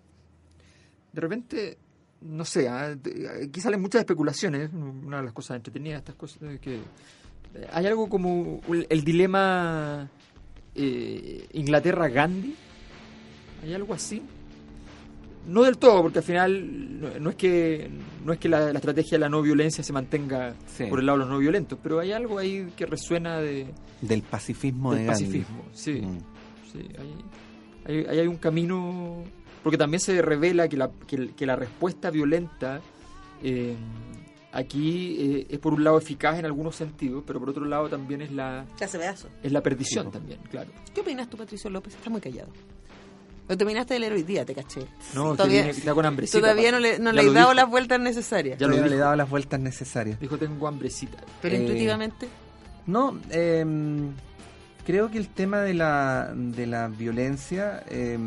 De repente, no sé, ¿ah? Aquí salen muchas especulaciones. Una de las cosas entretenidas de estas cosas es que hay algo como el, el dilema eh, Inglaterra-Gandhi. Hay algo así. No del todo, porque al final no, no es que no es que la, la estrategia de la no violencia se mantenga Sí. por el lado de los no violentos, pero hay algo ahí que resuena de, Del pacifismo del de Gandhi. pacifismo. Sí, Mm. sí, hay, hay, hay un camino, porque también se revela que la, que, que la respuesta violenta eh, aquí eh, es por un lado eficaz en algunos sentidos, pero por otro lado también es la Ya se veazo. es la perdición Sí. también, claro. ¿Qué opinas tú, Patricio López? Estás muy callado. Lo terminaste de leer hoy día, te caché. No, que Todavía- viene- que está con hambrecita. Todavía papá. no le, no Ya le lo he dado dijo. las vueltas necesarias. Ya lo Todavía no le dijo. he dado las vueltas necesarias. Dijo, tengo hambrecita. Pero Eh, intuitivamente... No, eh, creo que el tema de la, de la violencia, eh,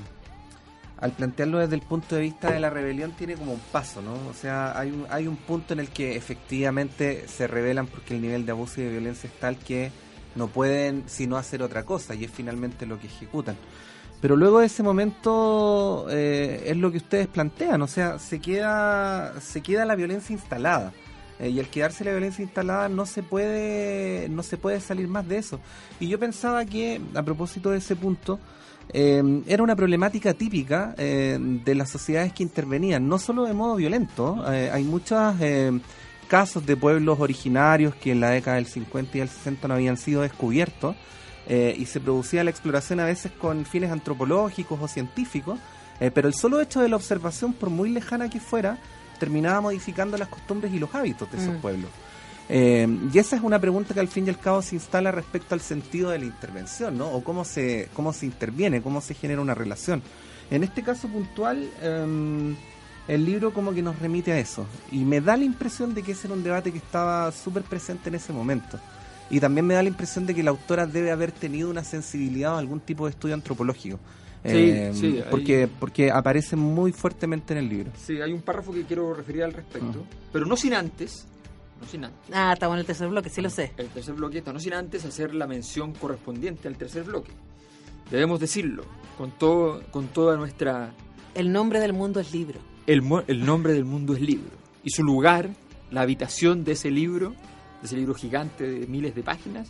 al plantearlo desde el punto de vista de la rebelión, tiene como un paso, ¿no? O sea, hay un, hay un punto en el que efectivamente se rebelan porque el nivel de abuso y de violencia es tal que no pueden sino hacer otra cosa, y es finalmente lo que ejecutan. Pero luego de ese momento eh, es lo que ustedes plantean, o sea, se queda, se queda la violencia instalada. Eh, y al quedarse la violencia instalada no se puede no se puede salir más de eso. Y yo pensaba que, a propósito de ese punto, eh, era una problemática típica eh, de las sociedades que intervenían, no solo de modo violento. Eh, hay muchos eh, casos de pueblos originarios que en la década del cincuenta y del sesenta no habían sido descubiertos, eh, y se producía la exploración a veces con fines antropológicos o científicos, eh, pero el solo hecho de la observación, por muy lejana que fuera, terminaba modificando las costumbres y los hábitos de esos Mm. pueblos. Eh, y esa es una pregunta que al fin y al cabo se instala respecto al sentido de la intervención, ¿no? O cómo se, cómo se interviene, cómo se genera una relación. En este caso puntual, eh, el libro como que nos remite a eso. Y me da la impresión de que ese era un debate que estaba súper presente en ese momento. Y también me da la impresión de que la autora debe haber tenido una sensibilidad o algún tipo de estudio antropológico. Sí, eh, sí, porque, hay... porque aparece muy fuertemente en el libro. Sí, hay un párrafo que quiero referir al respecto, Uh-huh. pero no sin antes... No sin antes. Ah, está bueno el tercer bloque, sí lo sé. El tercer bloque está, no sin antes hacer la mención correspondiente al tercer bloque. Debemos decirlo, con todo, con toda nuestra... El nombre del mundo es libro. El, el nombre del mundo es libro. Y su lugar, la habitación de ese libro, de ese libro gigante de miles de páginas,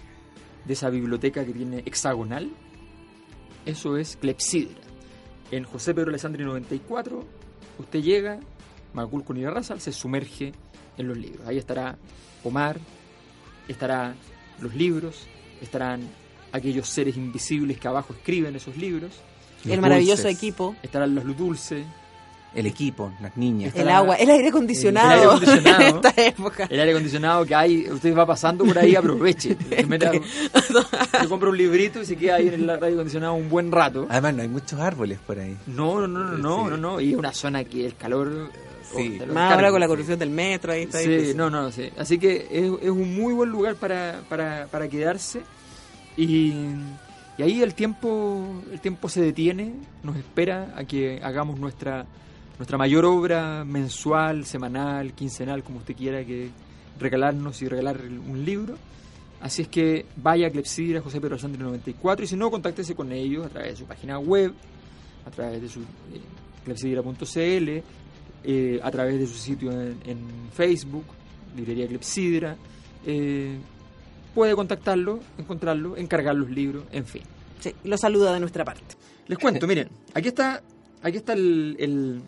de esa biblioteca que tiene hexagonal, eso es Clepsidra. En José Pedro Alessandri noventa y cuatro, usted llega, Macul con Irarrázaval, se sumerge en los libros. Ahí estará Omar, estarán los libros, estarán aquellos seres invisibles que abajo escriben esos libros. El Los maravilloso dulces. equipo. Estarán los dulces, El equipo, las niñas. Estará- El agua, el aire acondicionado. El aire acondicionado. En esta época. el aire acondicionado que hay, usted va pasando por ahí, aproveche. Se, mete a- se compra un librito y se queda ahí en el aire acondicionado un buen rato. Además, no hay muchos árboles por ahí. No, no, no, no, no, Sí. no, no. Y es una zona que el calor... Sí. oh, te lo Más ahora encargo. con la corrupción del metro, ahí está Sí, difícil. no, no, sí. Así que es, es un muy buen lugar para, para, para quedarse. Y, y ahí el tiempo el tiempo se detiene, nos espera a que hagamos nuestra nuestra mayor obra mensual, semanal, quincenal, como usted quiera, que regalarnos y regalar un libro. Así es que vaya a Clepsidra, José Pedro Alessandri noventa y cuatro, y si no, contáctese con ellos a través de su página web, a través de su eh, clepsidra punto c l, eh, a través de su sitio en, en Facebook, Librería Clepsidra. Eh, puede contactarlo, encontrarlo, encargar los libros, en fin. Sí, lo saluda de nuestra parte. Les cuento, miren, aquí está, aquí está el, el,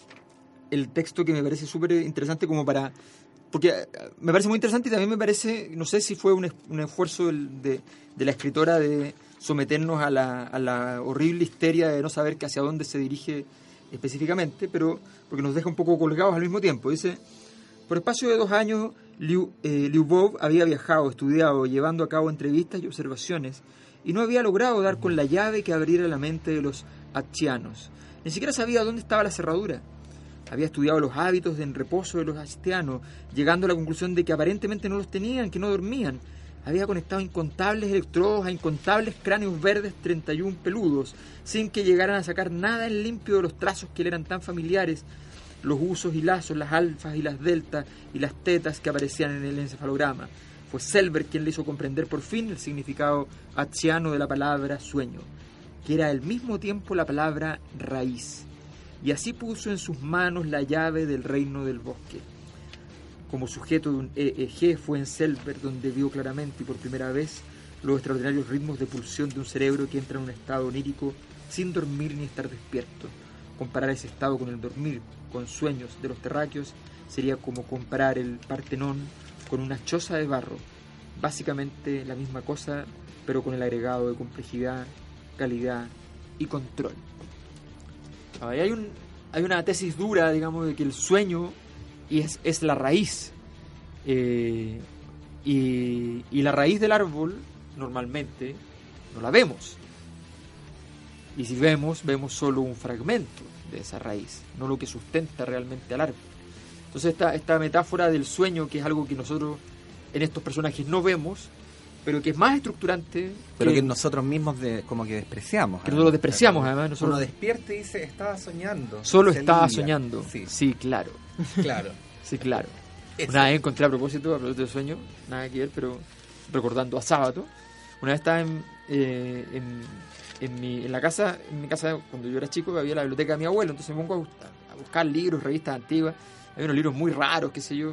el texto que me parece súper interesante como para... Porque eh, me parece muy interesante y también me parece, no sé si fue un, es- un esfuerzo del- de, de la escritora de someternos a la, a la horrible histeria de no saber que hacia dónde se dirige específicamente, pero porque nos deja un poco colgados al mismo tiempo. Dice, por espacio de dos años, Liu, eh, Lyubov había viajado, estudiado, llevando a cabo entrevistas y observaciones, y no había logrado dar con la llave que abriera la mente de los haitianos. Ni siquiera sabía dónde estaba la cerradura. Había estudiado los hábitos de en reposo de los haitianos, llegando a la conclusión de que aparentemente no los tenían, que no dormían. Había conectado incontables electrodos a incontables cráneos verdes treinta y uno peludos, sin que llegaran a sacar nada en limpio de los trazos que le eran tan familiares, los usos y lazos, las alfas y las deltas y las tetas que aparecían en el encefalograma. Fue Selber quien le hizo comprender por fin el significado haitiano de la palabra sueño, que era al mismo tiempo la palabra raíz, y así puso en sus manos la llave del reino del bosque. Como sujeto de un E E G fue en Selber donde vio claramente y por primera vez los extraordinarios ritmos de pulsión de un cerebro que entra en un estado onírico sin dormir ni estar despierto. Comparar ese estado con el dormir, con sueños de los terráqueos, sería como comparar el Partenón con una choza de barro. Básicamente la misma cosa, pero con el agregado de complejidad, calidad y control. Ahí hay, un, hay una tesis dura, digamos, de que el sueño y es, es la raíz. Eh, y, y la raíz del árbol, normalmente, no la vemos. Y si vemos, vemos solo un fragmento de esa raíz, no lo que sustenta realmente al árbol. Entonces esta, esta metáfora del sueño, que es algo que nosotros en estos personajes no vemos, pero que es más estructurante, Pero que, que nosotros mismos de, como que despreciamos. que nosotros despreciamos, además. Nosotros Uno despierta y dice, estaba soñando. solo Se estaba alivia. soñando. Sí, Sí, claro. claro. Sí, claro. Eso. Una vez encontré a propósito, a propósito de sueño, nada que ver, pero recordando a sábado, una vez estaba en, eh, en, en, mi, en la casa, en mi casa cuando yo era chico, había la biblioteca de mi abuelo, entonces me pongo a, buscar, a buscar libros, revistas antiguas, había unos libros muy raros, qué sé yo,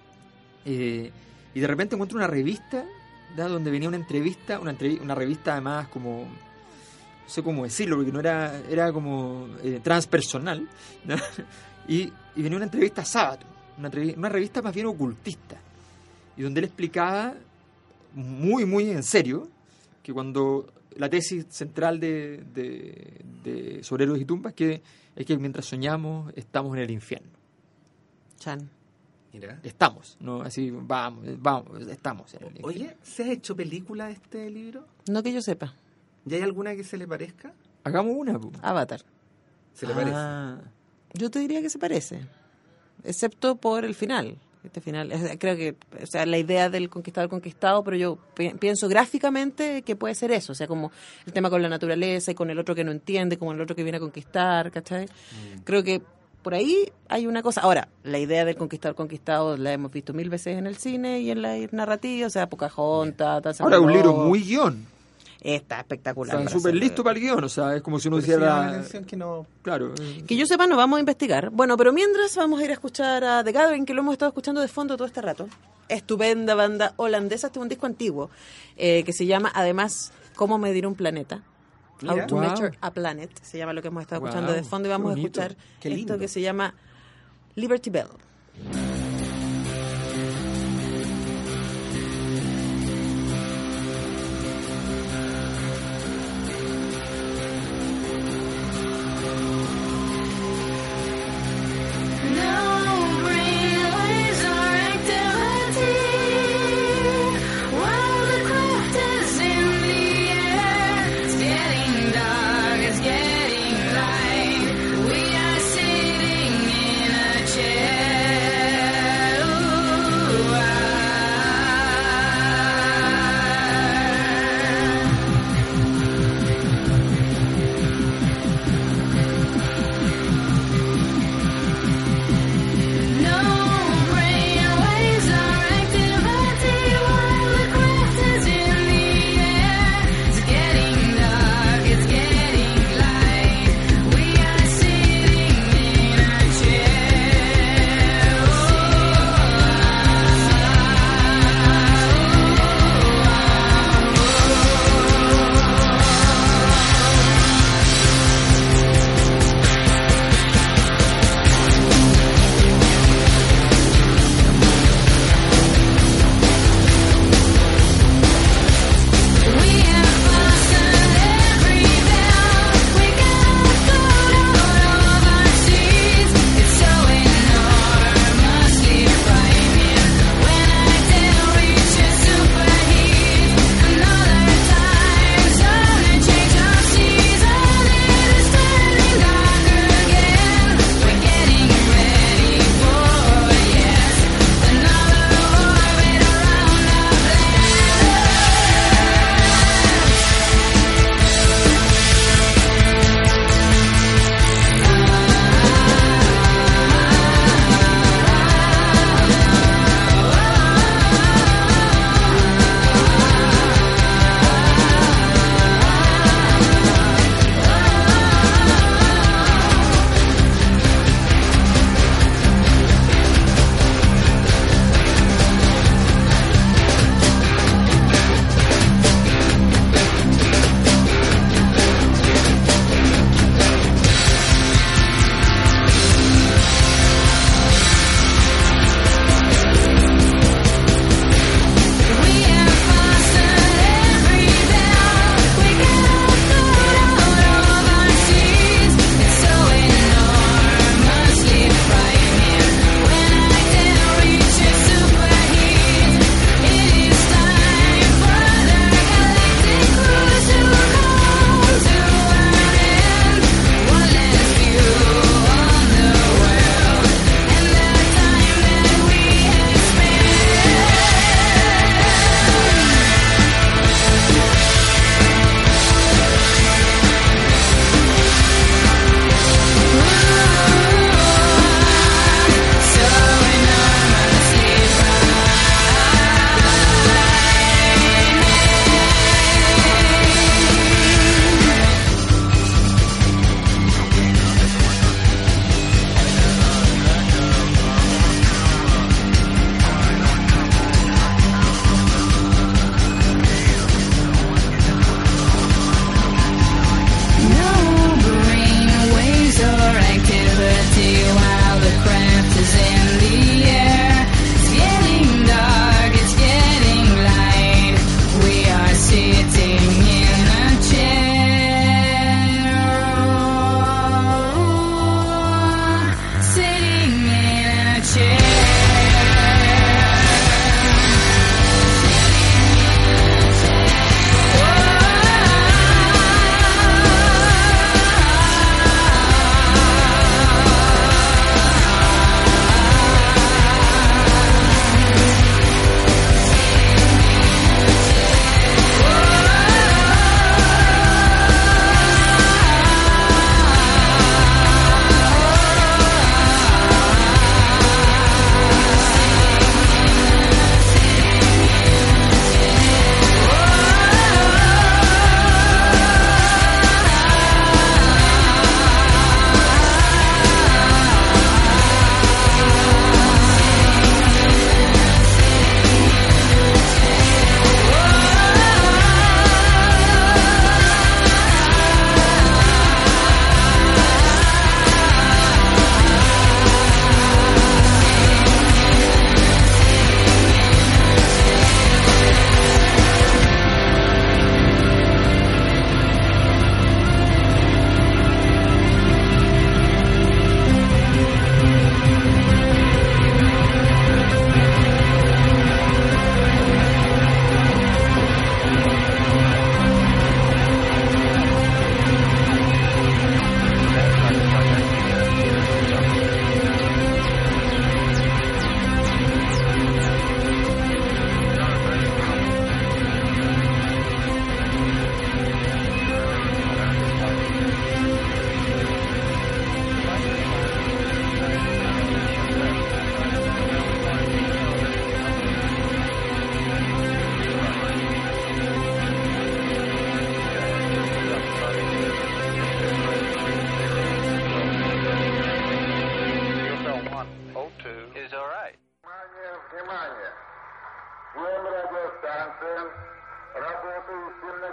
eh, y de repente encuentro una revista, ¿da? Donde venía una entrevista, una, entrev- una revista además como, no sé cómo decirlo, porque no era, era como eh, transpersonal, ¿no? y, y venía una entrevista a sábado, una, entrev- una revista más bien ocultista, y donde él explicaba muy, muy en serio que cuando la tesis central de, de, de Sobre Héroes y Tumbas que, es que mientras soñamos estamos en el infierno. Chan. Mira. Estamos, ¿no? Así, vamos, vamos, estamos. En el Oye, ¿se ha hecho película este libro? No que yo sepa. ¿Y hay alguna que se le parezca? Hagamos una. po. Avatar. ¿Se le parece? Ah. Yo te diría que se parece, excepto por el final. Este final, es- creo que, o sea, la idea del conquistador conquistado, pero yo pi- pienso gráficamente que puede ser eso, o sea, como el tema con la naturaleza y con el otro que no entiende, como el otro que viene a conquistar, ¿cachai? Creo que por ahí hay una cosa. Ahora, la idea del conquistador conquistado la hemos visto mil veces en el cine y en la narrativa, o sea, Pocahontas, Tarzán Ahora es un Bob. libro muy guión. Está espectacular. Está para súper hacerlo. listo para el guión, o sea, es como si uno Pero sí llama la hiciera... atención que no... Claro. eh, Que yo sepa, no vamos a investigar. Bueno, pero mientras vamos a ir a escuchar a The Gathering, que lo hemos estado escuchando de fondo todo este rato. Estupenda banda holandesa, este es un disco antiguo, eh, que se llama, además, Cómo medir un planeta. Mira. How to Wow. Measure a Planet, se llama lo que hemos estado Wow, escuchando de fondo, y vamos a qué bonito. escuchar Qué esto lindo. que se llama Liberty Bell. No relays or activity while the craft is in the air. It's getting dark, it's getting light. We are sitting in a chair.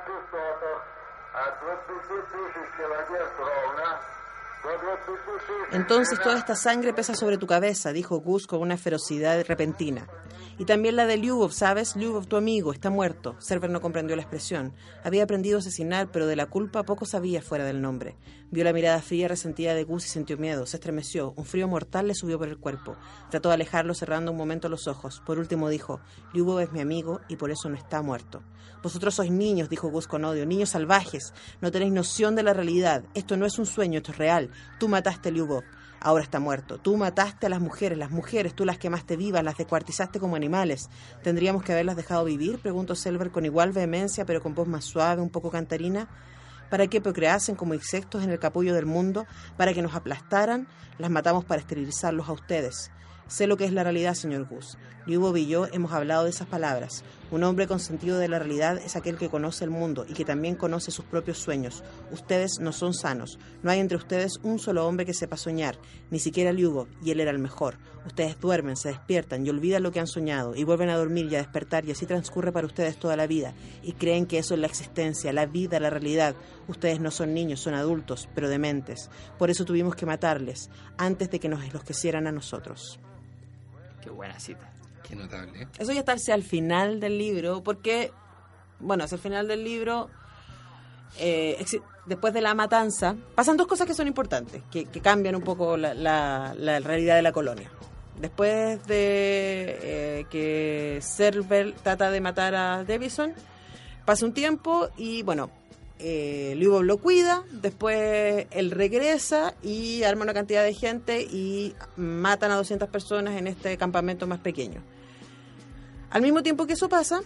нечистотах, от двадцати тысяч человек ровно до двадцати тысяч... Entonces toda esta sangre pesa sobre tu cabeza, dijo Gus con una ferocidad repentina. Y también la de Lyubov, ¿sabes? Lyubov, tu amigo, está muerto. Server no comprendió la expresión. Había aprendido a asesinar, pero de la culpa poco sabía fuera del nombre. Vio la mirada fría y resentida de Gus y sintió miedo. Se estremeció. Un frío mortal le subió por el cuerpo. Trató de alejarlo cerrando un momento los ojos. Por último dijo, Lyubov es mi amigo y por eso no está muerto. Vosotros sois niños, dijo Gus con odio, niños salvajes. No tenéis noción de la realidad. Esto no es un sueño, esto es real. Tú mataste a Lyubov. Ahora está muerto. Tú mataste a las mujeres, las mujeres, tú las quemaste vivas, las descuartizaste como animales. ¿Tendríamos que haberlas dejado vivir?, preguntó Selber con igual vehemencia, pero con voz más suave, un poco cantarina. ¿Para qué procreasen como insectos en el capullo del mundo? ¿Para que nos aplastaran? Las matamos para esterilizarlos a ustedes. Sé lo que es la realidad, señor Gus. Lyubov y yo hemos hablado de esas palabras. Un hombre con sentido de la realidad es aquel que conoce el mundo y que también conoce sus propios sueños. Ustedes no son sanos. No hay entre ustedes un solo hombre que sepa soñar, ni siquiera Lyubov, y él era el mejor. Ustedes duermen, se despiertan y olvidan lo que han soñado, y vuelven a dormir y a despertar, y así transcurre para ustedes toda la vida, y creen que eso es la existencia, la vida, la realidad. Ustedes no son niños, son adultos, pero dementes. Por eso tuvimos que matarles, antes de que nos enloquecieran a nosotros. Qué buena cita. Qué notable, ¿eh? Eso ya está hacia el final del libro, porque, bueno, hacia el final del libro, eh, ex- después de la matanza, pasan dos cosas que son importantes, que, que cambian un poco la, la, la realidad de la colonia. Después de eh, que Server trata de matar a Davison, pasa un tiempo y, bueno, eh, Lyubov lo cuida, después él regresa y arma una cantidad de gente y matan a doscientas personas en este campamento más pequeño. Al mismo tiempo que eso pasa,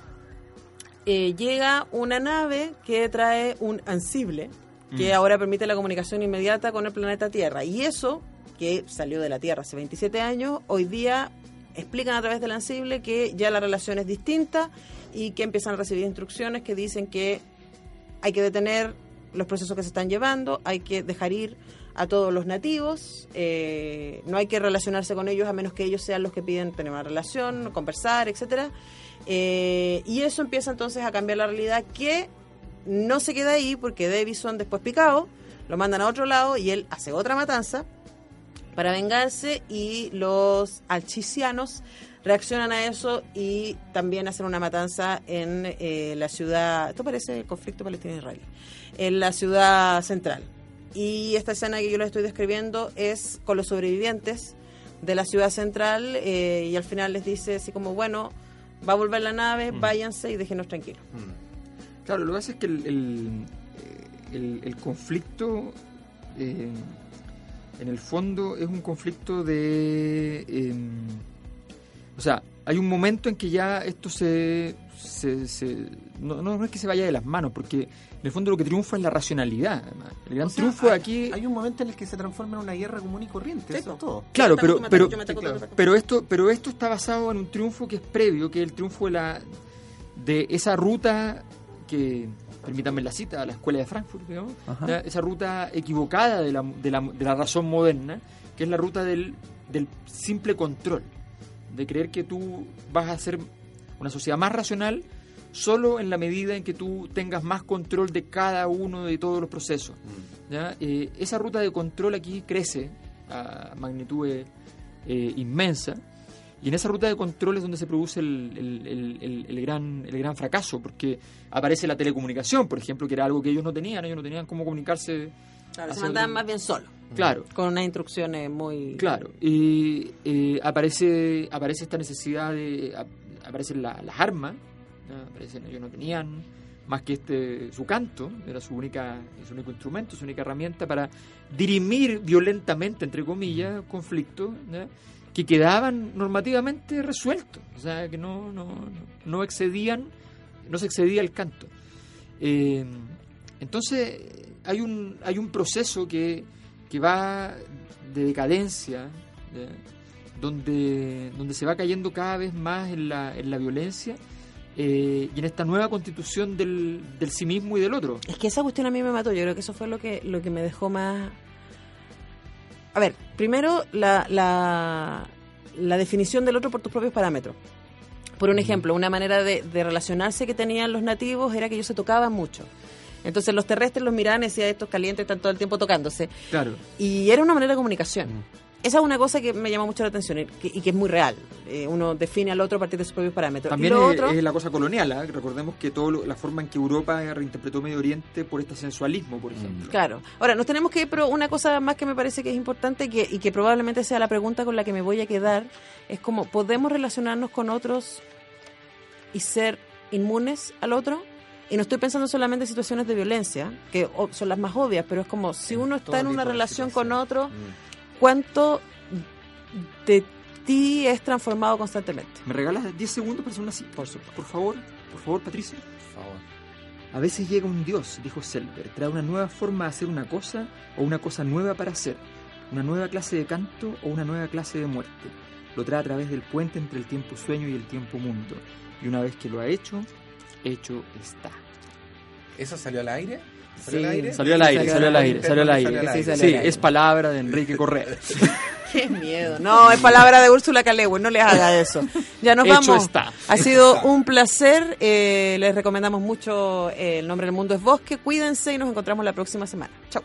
eh, llega una nave que trae un ansible que mm. ahora permite la comunicación inmediata con el planeta Tierra, y eso, que salió de la Tierra hace veintisiete años, hoy día explican a través del ansible que ya la relación es distinta y que empiezan a recibir instrucciones que dicen que hay que detener los procesos que se están llevando, hay que dejar ir a todos los nativos, eh, no hay que relacionarse con ellos a menos que ellos sean los que piden tener una relación, conversar, etcétera. Eh, y eso empieza entonces a cambiar la realidad, que no se queda ahí porque Davison, después picado, lo mandan a otro lado y él hace otra matanza para vengarse, y los alchicianos reaccionan a eso y también hacen una matanza en eh, la ciudad, esto parece el conflicto palestino-israelí, en la ciudad central. Y esta escena que yo les estoy describiendo es con los sobrevivientes de la ciudad central, eh, y al final les dice así como, bueno, va a volver la nave, mm. váyanse y déjenos tranquilos. Mm. Claro, lo que pasa es que el, el, el, el conflicto, eh, en el fondo, es un conflicto de... Eh, o sea, hay un momento en que ya esto se... se, se no, no es que se vaya de las manos, porque en el fondo lo que triunfa es la racionalidad. Además. El gran o sea, triunfo hay, aquí... Hay un momento en el que se transforma en una guerra común y corriente, sí, eso es todo. Claro, pero, pero, pero, pero, esto, pero esto está basado en un triunfo que es previo, que es el triunfo de, la, de esa ruta que... permítanme la cita, a la escuela de Frankfurt, digamos, ¿ya? Esa ruta equivocada de la, de, la, de la razón moderna, que es la ruta del, del simple control, de creer que tú vas a ser una sociedad más racional solo en la medida en que tú tengas más control de cada uno de todos los procesos. ¿Ya? Eh, esa ruta de control aquí crece a magnitudes eh, inmensa, y en esa ruta de control es donde se produce el, el, el, el, el, gran, el gran fracaso, porque aparece la telecomunicación, por ejemplo, que era algo que ellos no tenían, ellos no tenían cómo comunicarse. Claro, se mandaban otro... más bien solos. Claro. Con unas instrucciones muy... Claro, y eh, aparece aparece esta necesidad de... aparecen la, las armas, ¿no? Aparecen, ellos no tenían más que este su canto, era su única su único instrumento, su única herramienta para dirimir violentamente, entre comillas, conflictos, ¿no? Que quedaban normativamente resueltos, o sea, que no, no, no excedían, no se excedía el canto. Eh, entonces, hay un, hay un proceso que, que va de decadencia, ¿ya? donde, donde se va cayendo cada vez más en la, en la violencia, eh, y en esta nueva constitución del, del sí mismo y del otro. Es que esa cuestión a mí me mató, yo creo que eso fue lo que, lo que me dejó más... A ver, primero la, la, la definición del otro por tus propios parámetros. Por un ejemplo, una manera de, de relacionarse que tenían los nativos era que ellos se tocaban mucho. Entonces los terrestres los miraban y decían, estos calientes están todo el tiempo tocándose. Claro. Y era una manera de comunicación. Mm. Esa es una cosa que me llama mucho la atención y que, y que es muy real. Eh, uno define al otro a partir de sus propios parámetros. También y lo es, otro, es la cosa colonial, ¿eh? Recordemos que todo lo- la forma en que Europa reinterpretó Medio Oriente por este sensualismo, por ejemplo. claro. Ahora, nos tenemos que ir, pero una cosa más que me parece que es importante que, y que probablemente sea la pregunta con la que me voy a quedar, es cómo podemos relacionarnos con otros y ser inmunes al otro. Y no estoy pensando solamente en situaciones de violencia, que o- son las más obvias, pero es como si uno está todo en una tipo de relación con situaciones. otro, Mm. ¿cuánto de ti es transformado constantemente? ¿Me regalas diez segundos para hacer una cita? Por, por favor, por favor, Patricia. Por favor. A veces llega un dios, dijo Selber, trae una nueva forma de hacer una cosa o una cosa nueva para hacer, una nueva clase de canto o una nueva clase de muerte. Lo trae a través del puente entre el tiempo sueño y el tiempo mundo. Y una vez que lo ha hecho, hecho está. ¿Eso salió al aire? Sí. al aire? Salió al aire, salió al aire, salió al aire. Salió al Sí, aire. salió Sí, al aire. es palabra de Enrique Correa. ¡Qué miedo! No, es palabra de Úrsula Calewe, no les haga eso. Ya nos Hecho vamos. está. Ha sido un placer. Eh, les recomendamos mucho eh, El nombre del mundo es Bosque. Cuídense y nos encontramos la próxima semana. Chao.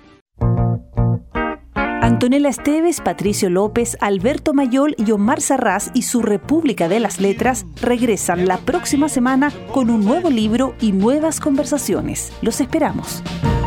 Antonella Esteves, Patricio López, Alberto Mayol y Omar Sarraz y su República de las Letras regresan la próxima semana con un nuevo libro y nuevas conversaciones. Los esperamos.